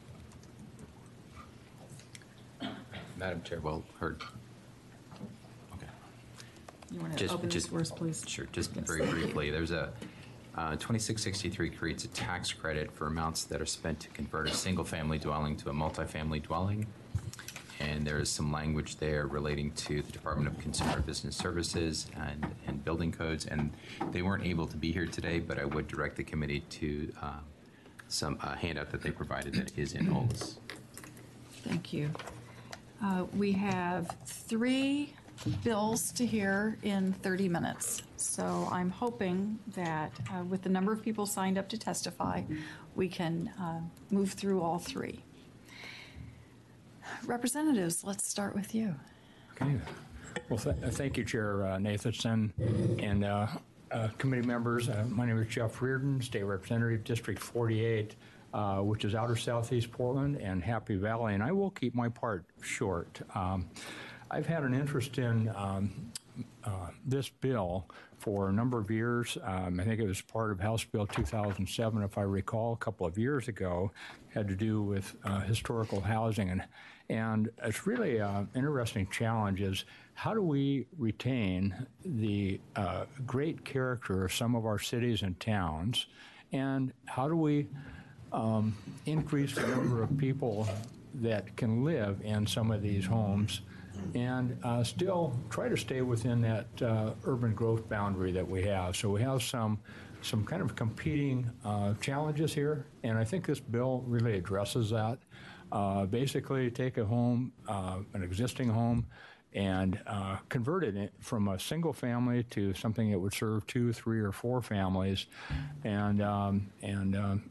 Madam Chair, well heard. Okay. You want to Just- open this just- for us, please? Sure, just Yes. very briefly, there's a, uh, twenty-six sixty-three creates a tax credit for amounts that are spent to convert a single-family dwelling to a multifamily dwelling. And there is some language there relating to the Department of Consumer Business Services and, and building codes. And they weren't able to be here today, but I would direct the committee to uh, some uh, handout that they provided that is in O L S. Thank you. Uh, We have three bills to hear in thirty minutes. So I'm hoping that uh, with the number of people signed up to testify, we can uh, move through all three. Representatives, let's start with you. Okay. Well, th- thank you, Chair uh, Nathanson, and uh, uh, committee members. Uh, my name is Jeff Reardon, State Representative, District forty-eight, uh, which is outer southeast Portland and Happy Valley, and I will keep my part short. Um, I've had an interest in um, uh, this bill for a number of years. Um, I think it was part of House Bill two thousand seven, if I recall, a couple of years ago, had to do with uh, historical housing. And, and it's really an interesting challenge is how do we retain the uh, great character of some of our cities and towns, and how do we um, increase the number of people that can live in some of these homes and uh, still try to stay within that uh, urban growth boundary that we have. So we have some some kind of competing uh, challenges here, and I think this bill really addresses that. uh, basically take a home, uh, an existing home, and uh, convert it from a single family to something that would serve two, three, or four families, and um, and um,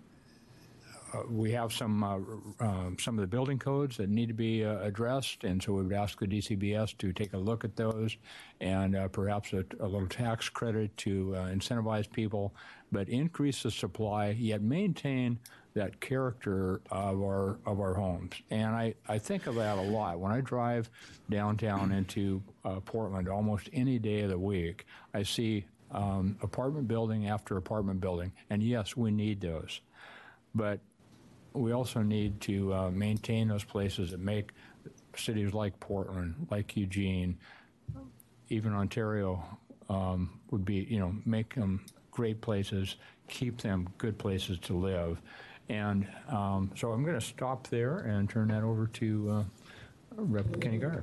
uh, we have some uh, uh, some of the building codes that need to be uh, addressed, and so we would ask the D C B S to take a look at those, and uh, perhaps a, a little tax credit to uh, incentivize people, but increase the supply yet maintain that character of our of our homes. And I, I think of that a lot. When I drive downtown into uh, Portland almost any day of the week, I see um, apartment building after apartment building. And yes, we need those. But we also need to uh, maintain those places that make cities like Portland, like Eugene, even Ontario um, would be, you know, make them great places, keep them good places to live. And um, so I'm going to stop there and turn that over to uh, Representative Kenny Guyer.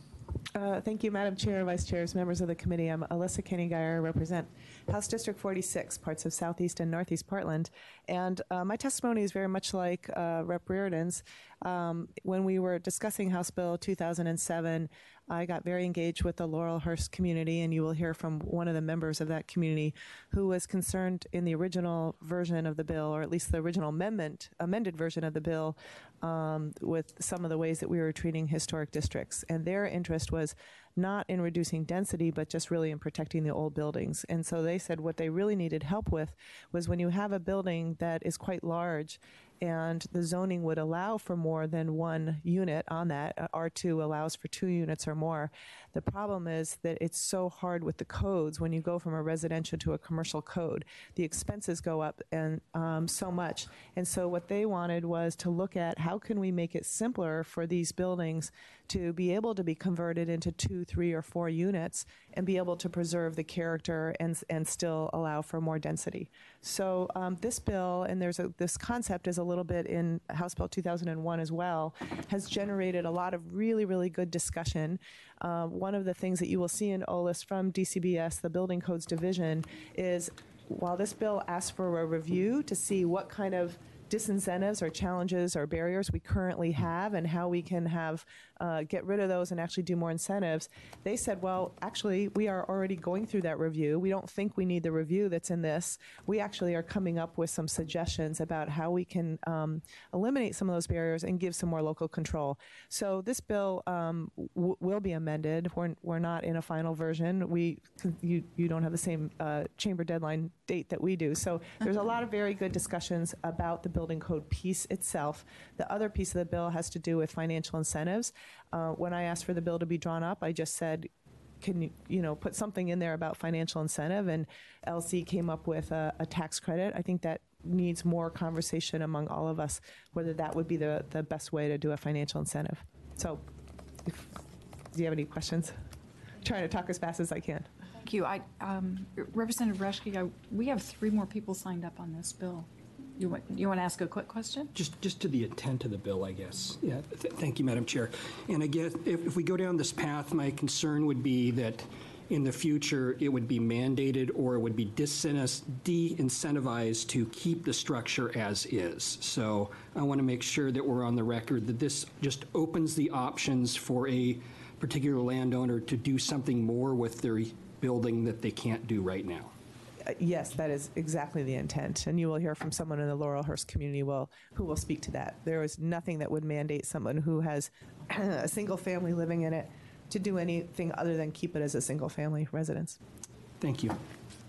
Uh, thank you, Madam Chair, Vice Chairs, members of the committee. I'm Alyssa Kenny Guyer, represent House District forty-six, parts of Southeast and Northeast Portland. And uh, my testimony is very much like uh, Rep Reardon's. Um, when we were discussing House Bill two thousand seven, I got very engaged with the Laurelhurst community, and you will hear from one of the members of that community who was concerned in the original version of the bill, or at least the original amendment, amended version of the bill, um, with some of the ways that we were treating historic districts. And their interest was not in reducing density, but just really in protecting the old buildings. And so they said what they really needed help with was when you have a building that is quite large and the zoning would allow for more than one unit on that. R two allows for two units or more. The problem is that it's so hard with the codes when you go from a residential to a commercial code. The expenses go up and um, so much. And so what they wanted was to look at how can we make it simpler for these buildings to be able to be converted into two, three, or four units and be able to preserve the character and and still allow for more density. So um, this bill, and there's a, this concept is a little bit in House Bill two thousand one as well, has generated a lot of really, really good discussion. Uh, one of the things that you will see in O L I S from D C B S, the Building Codes Division, is while this bill asks for a review to see what kind of disincentives or challenges or barriers we currently have and how we can have uh, get rid of those and actually do more incentives, they said, well, actually, we are already going through that review. We don't think we need the review that's in this. We actually are coming up with some suggestions about how we can um, eliminate some of those barriers and give some more local control. So this bill um, w- will be amended. We're, we're not in a final version. We you, you don't have the same uh, chamber deadline date that we do. So there's a lot of very good discussions about the building code piece itself. The other piece of the bill has to do with financial incentives. Uh, when I asked for the bill to be drawn up, I just said, can you, you know, put something in there about financial incentive? And L C came up with a, a tax credit. I think that needs more conversation among all of us, whether that would be the, the best way to do a financial incentive. So if, do you have any questions? I'm trying to talk as fast as I can. Thank you. I, um, Representative Reschke, I, we have three more people signed up on this bill. You want, you want to ask a quick question? Just, just to the intent of the bill, I guess. Yeah. Th- thank you, Madam Chair. And I guess if, if we go down this path, my concern would be that in the future it would be mandated or it would be disincentivized de-incentivized to keep the structure as is. So I want to make sure that we're on the record that this just opens the options for a particular landowner to do something more with their building that they can't do right now. Uh, Yes, that is exactly the intent, and you will hear from someone in the Laurelhurst community will, who will speak to that. There is nothing that would mandate someone who has a single family living in it to do anything other than keep it as a single family residence. Thank you.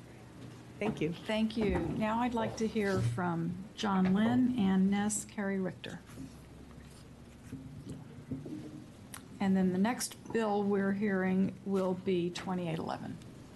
Thank you. Thank you. Now I'd like to hear from John Lynn and Ness Carey Richter. And then the next bill we're hearing will be twenty-eight eleven.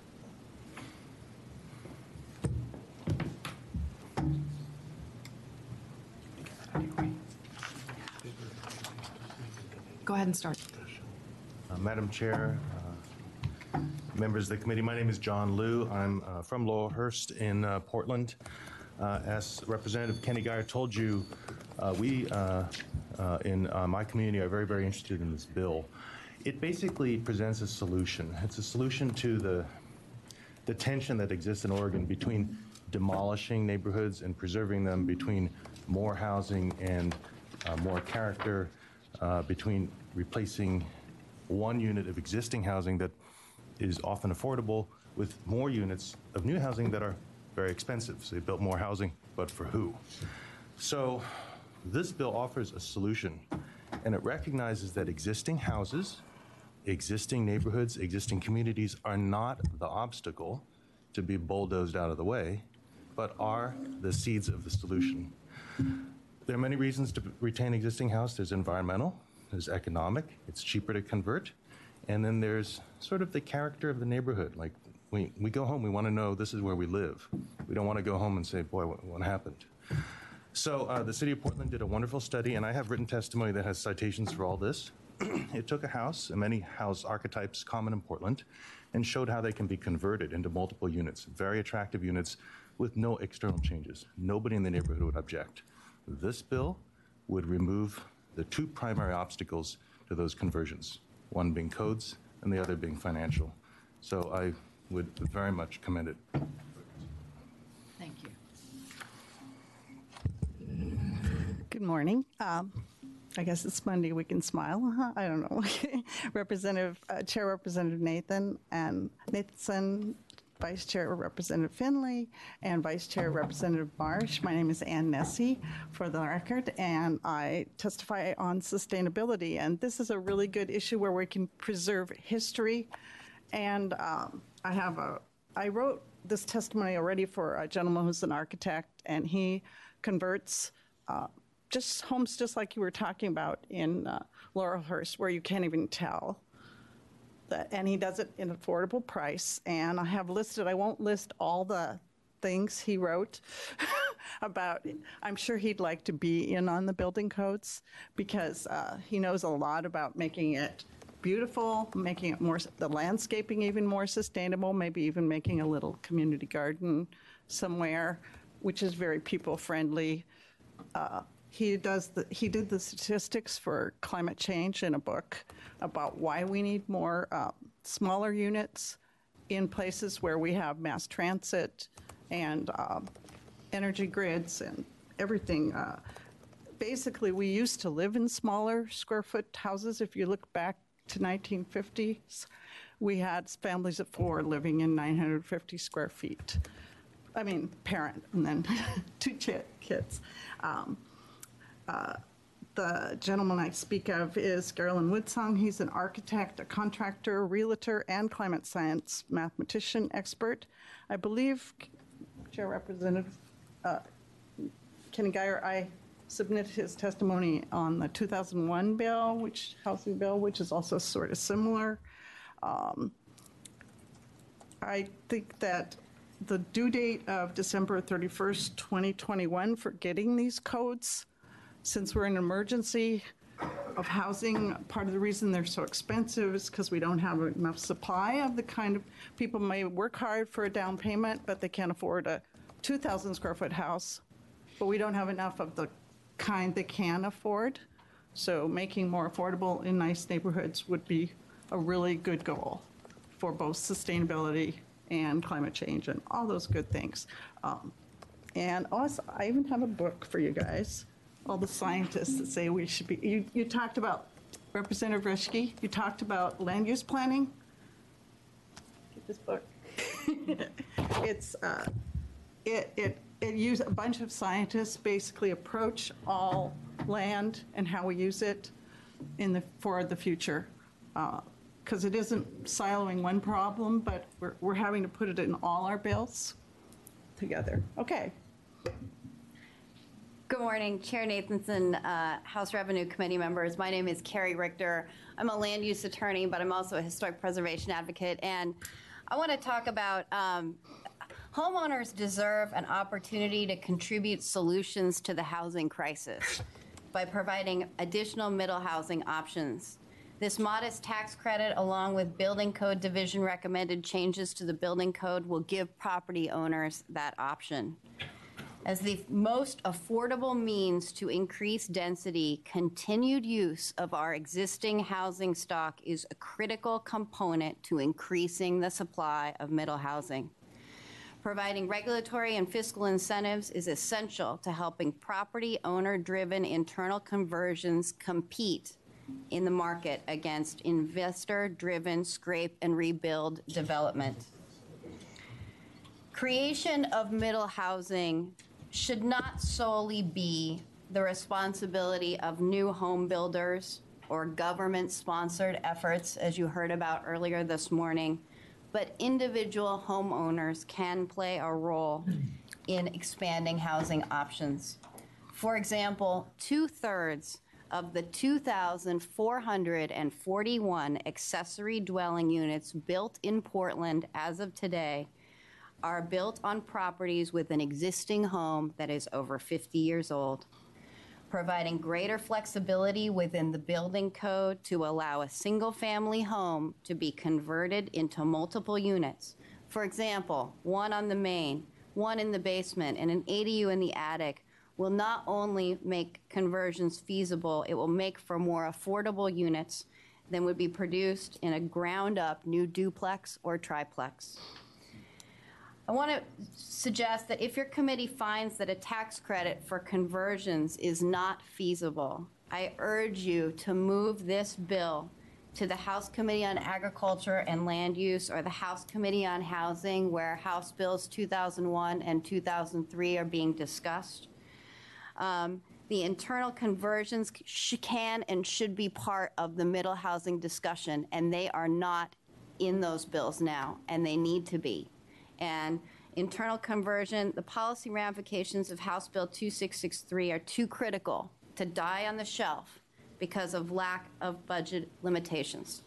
Go ahead and start. Uh, Madam Chair, uh, members of the committee, my name is John Liu. I'm uh, from Laurelhurst in uh, Portland. Uh, as Representative Kenny Guyer told you, uh, we uh, uh, in uh, my community are very, very interested in this bill. It basically presents a solution. It's a solution to the, the tension that exists in Oregon between demolishing neighborhoods and preserving them, between more housing and uh, more character uh, between replacing one unit of existing housing that is often affordable with more units of new housing that are very expensive. So they built more housing, but for who? So this bill offers a solution, and it recognizes that existing houses, existing neighborhoods, existing communities are not the obstacle to be bulldozed out of the way, but are the seeds of the solution. There are many reasons to retain existing house. There's environmental, there's economic, it's cheaper to convert, and then there's sort of the character of the neighborhood. Like we, we go home, we want to know this is where we live. We don't want to go home and say, boy, what, what happened? So uh, the city of Portland did a wonderful study, and I have written testimony that has citations for all this. It took a house, and many house archetypes common in Portland, and showed how they can be converted into multiple units, very attractive units with no external changes. Nobody in the neighborhood would object. This bill would remove the two primary obstacles to those conversions, one being codes and the other being financial. So I would very much commend it. Thank you. Good morning. Um, I guess it's Monday, we can smile, huh? I don't know. Representative, uh, Chair Representative Nathan and Nathanson, Vice Chair Representative Finley, and Vice Chair Representative Marsh. My name is Ann Nessie, for the record, and I testify on sustainability. And this is a really good issue where we can preserve history. And um, I have a, I wrote this testimony already for a gentleman who's an architect, and he converts uh, just homes just like you were talking about in uh, Laurelhurst, where you can't even tell. That, and he does it in an affordable price. And I have listed, I won't list all the things he wrote about, I'm sure he'd like to be in on the building codes because uh, he knows a lot about making it beautiful, making it more, the landscaping even more sustainable, maybe even making a little community garden somewhere, which is very people friendly. Uh, He does the, he did the statistics for climate change in a book about why we need more uh, smaller units in places where we have mass transit and uh, energy grids and everything. Uh, basically, we used to live in smaller square foot houses. If you look back to nineteen fifties, we had families of four living in nine hundred fifty square feet. I mean, parent, and then two kids. Um, Uh, the gentleman I speak of is Garland Woodsong. He's an architect, a contractor, realtor, and climate science mathematician expert. I believe, Chair Representative uh, Kenny Geyer, I submitted his testimony on the two thousand one bill, which housing bill, which is also sort of similar. Um, I think that the due date of December thirty-first, twenty twenty-one for getting these codes, since we're in an emergency of housing, part of the reason they're so expensive is because we don't have enough supply of the kind of, people may work hard for a down payment, but they can't afford a two thousand square foot house, but we don't have enough of the kind they can afford. So making more affordable in nice neighborhoods would be a really good goal for both sustainability and climate change and all those good things. Um, and also, I even have a book for you guys. All the scientists that say we should be, you, you talked about, Representative Reschke, you talked about land use planning. Get this book. It's, uh, it, it, it use a bunch of scientists basically approach all land and how we use it in the, for the future. Because uh, it isn't siloing one problem, but we're, we're having to put it in all our bills together. Okay. Good morning, Chair Nathanson, uh, House Revenue Committee members. My name is Carrie Richter. I'm a land use attorney, but I'm also a historic preservation advocate. And I want to talk about um, homeowners deserve an opportunity to contribute solutions to the housing crisis by providing additional middle housing options. This modest tax credit, along with building code division recommended changes to the building code, will give property owners that option. As the most affordable means to increase density, continued use of our existing housing stock is a critical component to increasing the supply of middle housing. Providing regulatory and fiscal incentives is essential to helping property owner-driven internal conversions compete in the market against investor-driven scrape and rebuild development. Creation of middle housing should not solely be the responsibility of new home builders or government-sponsored efforts, as you heard about earlier this morning, but individual homeowners can play a role in expanding housing options. For example, two-thirds of the two thousand four hundred forty-one accessory dwelling units built in Portland as of today are built on properties with an existing home that is over fifty years old, providing greater flexibility within the building code to allow a single-family home to be converted into multiple units. For example, one on the main, one in the basement, and an A D U in the attic will not only make conversions feasible, it will make for more affordable units than would be produced in a ground-up new duplex or triplex. I want to suggest that if your committee finds that a tax credit for conversions is not feasible, I urge you to move this bill to the House Committee on Agriculture and Land Use or the House Committee on Housing, where House Bills two thousand one and two thousand three are being discussed. Um, the internal conversions sh- can and should be part of the middle housing discussion, and they are not in those bills now, and they need to be. And internal conversion, the policy ramifications of House Bill two six six three are too critical to die on the shelf because of lack of budget limitations.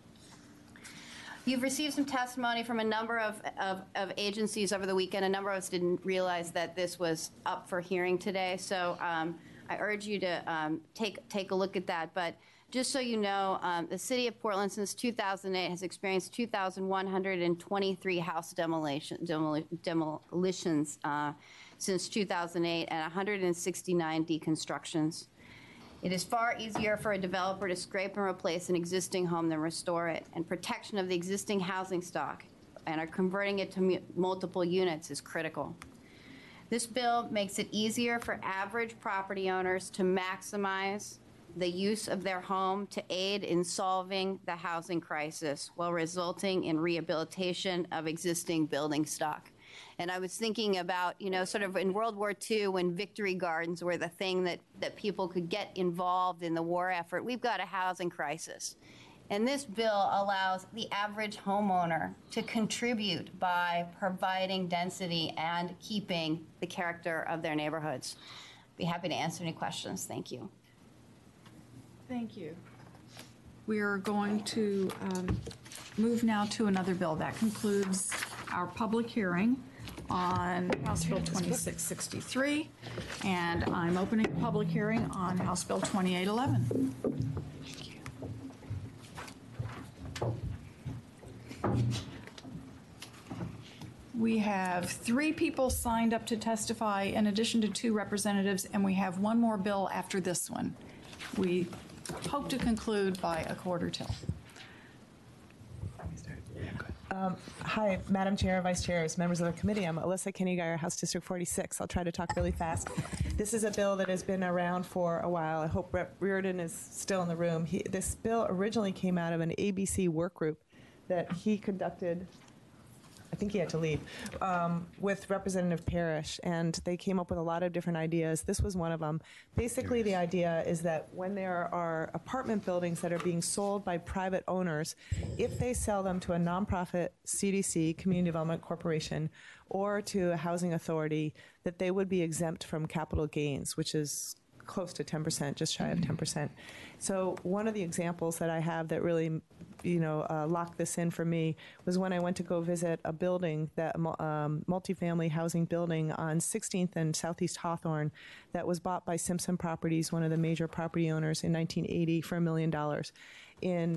You've received some testimony from a number of, of, of agencies over the weekend. A number of us didn't realize that this was up for hearing today, so um, I urge you to um, take, take a look at that. But just so you know, um, the City of Portland since two thousand eight has experienced two thousand one hundred twenty-three house demolition, demol, demolitions uh, since two thousand eight and one hundred sixty-nine deconstructions. It is far easier for a developer to scrape and replace an existing home than restore it, and protection of the existing housing stock and are converting it to multiple units is critical. This bill makes it easier for average property owners to maximize the use of their home to aid in solving the housing crisis while resulting in rehabilitation of existing building stock. And I was thinking about, you know, sort of in World War Two when victory gardens were the thing that, that people could get involved in the war effort. We've got a housing crisis. And this bill allows the average homeowner to contribute by providing density and keeping the character of their neighborhoods. Be happy to answer any questions. Thank you. Thank you. We are going to um, move now to another bill. That concludes our public hearing on House Bill twenty-six sixty-three, and I'm opening a public hearing on House Bill twenty-eight eleven. We have three people signed up to testify in addition to two representatives, and we have one more bill after this one. We hope to conclude by a quarter till. Um, hi, Madam Chair, Vice Chairs, members of the committee. I'm Alyssa Kinney-Geyer, House District forty-six. I'll try to talk really fast. This is a bill that has been around for a while. I hope Rep Reardon is still in the room. He, this bill originally came out of an A B C work group that he conducted. I think he had to leave, um, with Representative Parrish, and they came up with a lot of different ideas. This was one of them. Basically, the idea is that when there are apartment buildings that are being sold by private owners, if they sell them to a nonprofit C D C, Community Development Corporation, or to a housing authority, that they would be exempt from capital gains, which is close to ten percent, just shy of ten percent. So one of the examples that I have that really, you know, uh, locked this in for me was when I went to go visit a building, that um, multifamily housing building on sixteenth and Southeast Hawthorne that was bought by Simpson Properties, one of the major property owners, in nineteen eighty for a million dollars. In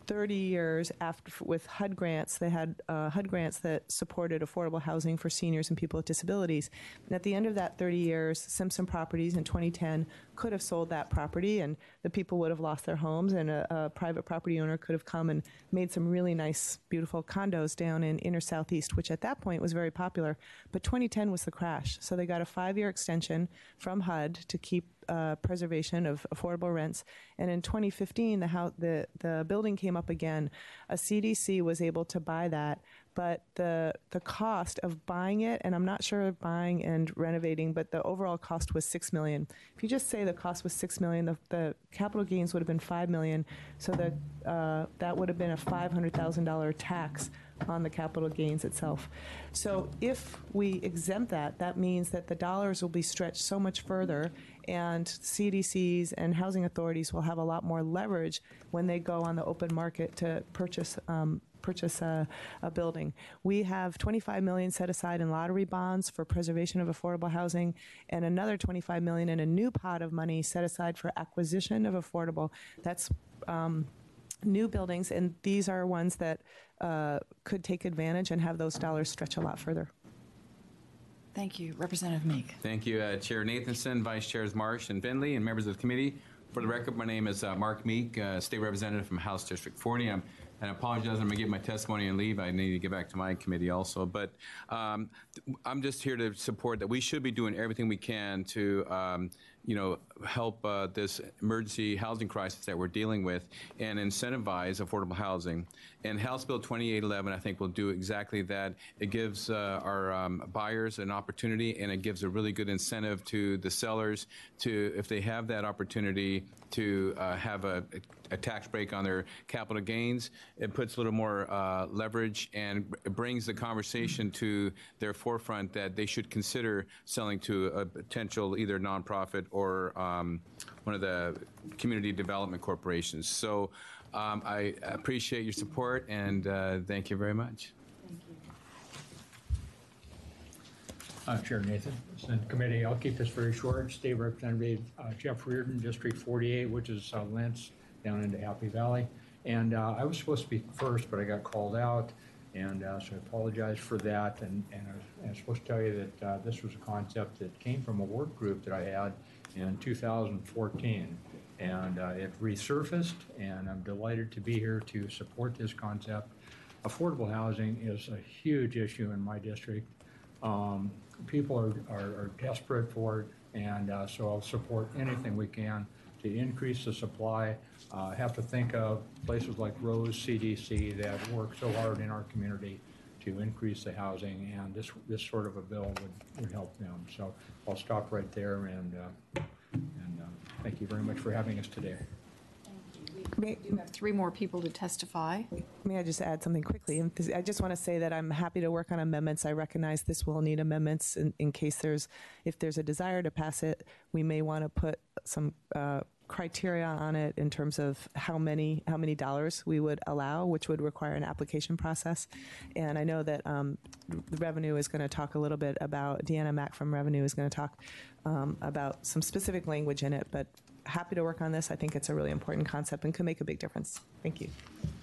thirty years after, with H U D grants, they had uh, H U D grants that supported affordable housing for seniors and people with disabilities. And at the end of that thirty years, Simpson Properties in twenty ten could have sold that property, and the people would have lost their homes, and a, a private property owner could have come and made some really nice, beautiful condos down in inner Southeast, which at that point was very popular. But twenty ten was the crash. So they got a five-year extension from H U D to keep uh, preservation of affordable rents. And in twenty fifteen, the, house, the, the building came up again. A C D C was able to buy that, but the the cost of buying it, and I'm not sure of buying and renovating, but the overall cost was six million dollars. If you just say the cost was six million dollars, the, the capital gains would have been five million dollars, so the, uh, that would have been a five hundred thousand dollars tax on the capital gains itself. So if we exempt that, that means that the dollars will be stretched so much further, and C D Cs and housing authorities will have a lot more leverage when they go on the open market to purchase um, purchase a, a building. We have twenty-five million dollars set aside in lottery bonds for preservation of affordable housing, and another twenty-five million dollars in a new pot of money set aside for acquisition of affordable. That's um, new buildings, and these are ones that uh, could take advantage and have those dollars stretch a lot further. Thank you. Representative Meek. Thank you, uh, Chair Nathanson, Vice Chairs Marsh and Finley, and members of the committee. For the record, my name is uh, Mark Meek, uh, State Representative from House District forty. I'm, and I apologize, I'm going to give my testimony and leave. I need to get back to my committee also. But um, I'm just here to support that we should be doing everything we can to um, you know, help uh, this emergency housing crisis that we're dealing with and incentivize affordable housing. And House Bill twenty-eight eleven, I think, will do exactly that. It gives uh, our um, buyers an opportunity, and it gives a really good incentive to the sellers to, if they have that opportunity, to uh, have a, a tax break on their capital gains. It puts a little more uh, leverage, and it brings the conversation to their forefront that they should consider selling to a potential either nonprofit or um, one of the community development corporations. So um, I appreciate your support, and uh, thank you very much. Uh, Chair Nathan, and committee, I'll keep this very short. State Representative uh, Jeff Reardon, District forty-eight, which is uh, Lentz down into Happy Valley. And uh, I was supposed to speak first, but I got called out, and uh, so I apologize for that. And, and I, was, I was supposed to tell you that uh, this was a concept that came from a work group that I had in two thousand fourteen. And uh, it resurfaced, and I'm delighted to be here to support this concept. Affordable housing is a huge issue in my district. Um, people are, are, are desperate for it, and uh, so I'll support anything we can to increase the supply. Uh, I have to think of places like Rose C D C that work so hard in our community to increase the housing, and this this sort of a bill would, would help them. So I'll stop right there, and, uh, and uh, thank you very much for having us today. We do have three more people to testify. May I just add something quickly? I just want to say that I'm happy to work on amendments. I recognize this will need amendments in, in case there's, if there's a desire to pass it, we may want to put some uh, criteria on it in terms of how many how many dollars we would allow, which would require an application process. And I know that um, the Revenue is going to talk a little bit about, Deanna Mack from Revenue is going to talk um, about some specific language in it, but happy to work on this. I think it's a really important concept and could make a big difference. Thank you.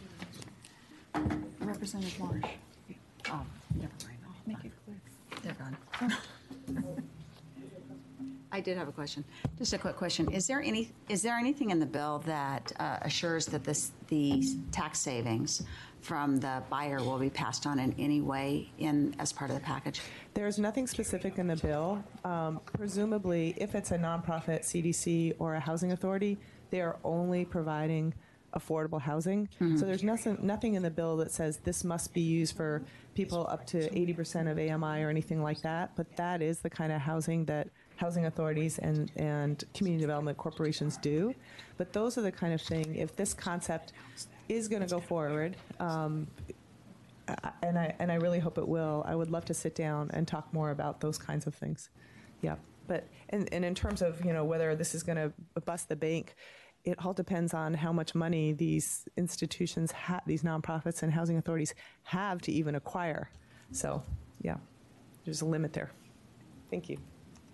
Representative Marsh. Oh, never mind. I'll make it clear. They're gone. I did have a question. Just a quick question. Is there any is there anything in the bill that uh, assures that this the tax savings from the buyer will be passed on in any way in as part of the package? There's nothing specific in the bill. Um, presumably, if it's a nonprofit C D C or a housing authority, they are only providing affordable housing. Mm-hmm. So there's nothing nothing in the bill that says this must be used for people up to eighty percent of A M I or anything like that. But that is the kind of housing that housing authorities and, and community development corporations do. But those are the kind of thing, if this concept is going to go forward, um, and I and I really hope it will, I would love to sit down and talk more about those kinds of things. Yeah, but and, and in terms of, you know, whether this is going to bust the bank, it all depends on how much money these institutions, ha- these nonprofits and housing authorities have to even acquire. So, yeah, there's a limit there. Thank you.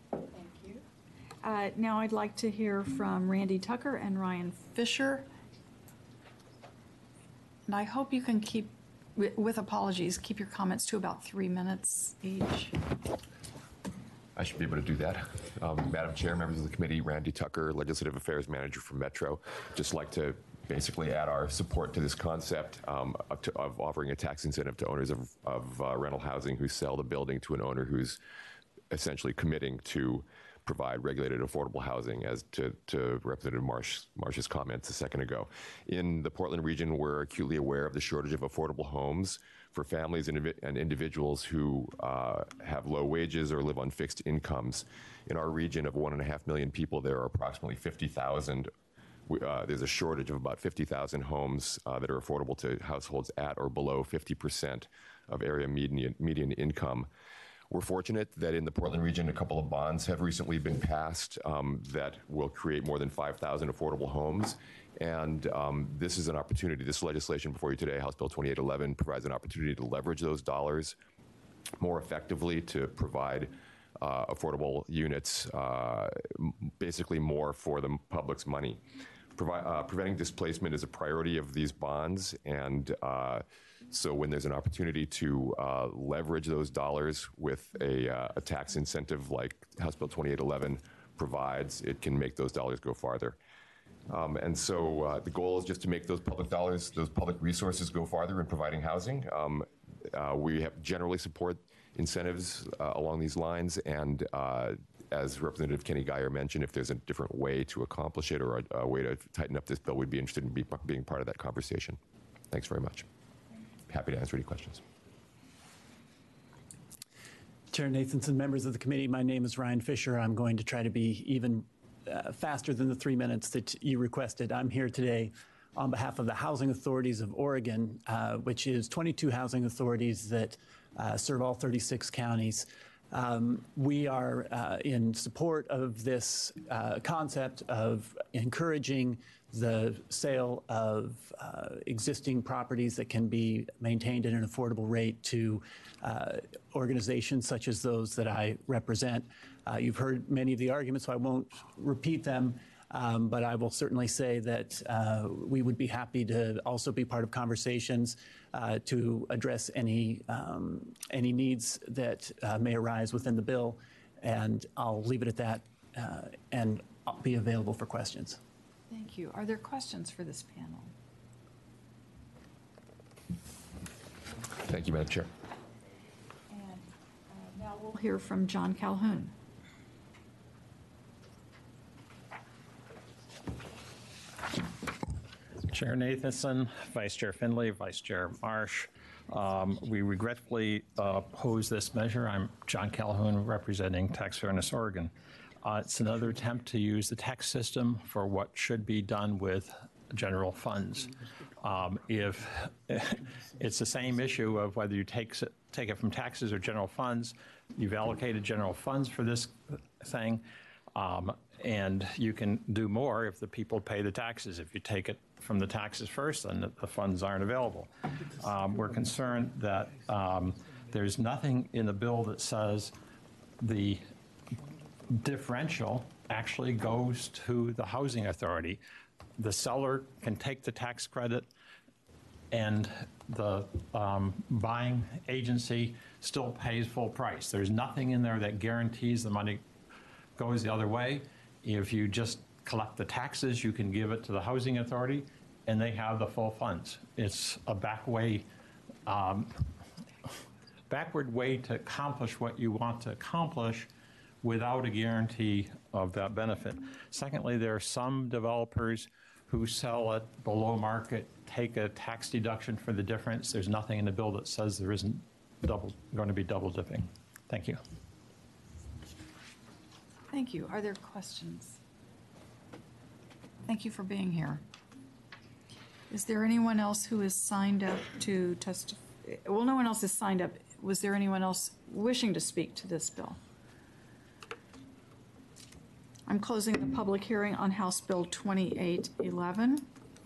Uh, now I'd like to hear from Randy Tucker and Ryan Fisher. And I hope you can keep, wi- with apologies, keep your comments to about three minutes each. I should be able to do that. Um, Madam Chair, members of the committee, Randy Tucker, Legislative Affairs Manager for Metro. Just like to basically add our support to this concept um, of, to, of offering a tax incentive to owners of, of uh, rental housing who sell the building to an owner who's essentially committing to provide regulated affordable housing, as to, to Representative Marsh, Marsh's comments a second ago. In the Portland region, we're acutely aware of the shortage of affordable homes for families and, and individuals who uh, have low wages or live on fixed incomes. In our region of one and a half million people, there are approximately fifty thousand. Uh, there's a shortage of about fifty thousand homes uh, that are affordable to households at or below fifty percent of area median, median income. We're fortunate that in the Portland region, a couple of bonds have recently been passed um, that will create more than five thousand affordable homes. And um, this is an opportunity. This legislation before you today, House Bill twenty-eight eleven, provides an opportunity to leverage those dollars more effectively to provide uh, affordable units, uh, basically more for the public's money. Provi- uh, preventing displacement is a priority of these bonds, and uh, so when there's an opportunity to uh, leverage those dollars with a, uh, a tax incentive like House Bill twenty-eight eleven provides, it can make those dollars go farther. Um, and so uh, the goal is just to make those public dollars, those public resources go farther in providing housing. Um, uh, we have generally support incentives uh, along these lines, and uh, as Representative Kenny Geyer mentioned, if there's a different way to accomplish it or a, a way to tighten up this bill, we'd be interested in be, being part of that conversation. Thanks very much. Happy to answer any questions. Chair Nathanson, members of the committee, my name is Ryan Fisher. I'm going to try to be even uh, faster than the three minutes that you requested. I'm here today on behalf of the Housing Authorities of Oregon, uh, which is twenty-two housing authorities that uh, serve all thirty-six counties. Um, we are uh, in support of this uh, concept of encouraging the sale of uh, existing properties that can be maintained at an affordable rate to uh, organizations such as those that I represent. Uh, you've heard many of the arguments, so I won't repeat them. Um, but I will certainly say that uh, we would be happy to also be part of conversations uh, to address any um, any needs that uh, may arise within the bill. And I'll leave it at that uh, and I'll be available for questions. Thank you. Are there questions for this panel? Thank you, Madam Chair. And uh, now we'll hear from John Calhoun. Chair Nathanson, Vice Chair Finley, Vice Chair Marsh. Um, we regretfully uh, oppose this measure. I'm John Calhoun, representing Tax Fairness Oregon. Uh, it's another attempt to use the tax system for what should be done with general funds. Um, if it's the same issue of whether you take, take it from taxes or general funds, you've allocated general funds for this thing, um, and you can do more if the people pay the taxes. If you take it from the taxes first, then the, the funds aren't available. Um, we're concerned that um, there's nothing in the bill that says the differential actually goes to the housing authority. The seller can take the tax credit and the um, buying agency still pays full price. There's nothing in there that guarantees the money goes the other way. If you just collect the taxes, you can give it to the housing authority and they have the full funds. It's a back way, um, backward way to accomplish what you want to accomplish without a guarantee of that benefit. Secondly, there are some developers who sell it below market, take a tax deduction for the difference. There's nothing in the bill that says there isn't double, going to be double dipping. Thank you. Thank you. Are there questions? Thank you for being here. Is there anyone else who is signed up to testify? Well, no one else is signed up. Was there anyone else wishing to speak to this bill? I'm closing the public hearing on House Bill twenty-eight eleven.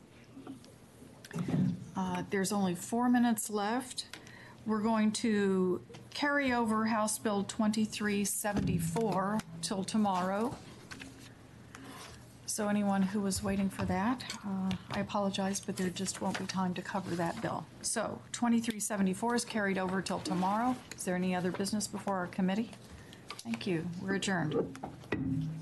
Uh, there's only four minutes left. We're going to carry over House Bill twenty-three seventy-four till tomorrow. So anyone who was waiting for that, uh, I apologize, but there just won't be time to cover that bill. So twenty-three seventy-four is carried over till tomorrow. Is there any other business before our committee? Thank you. We're adjourned.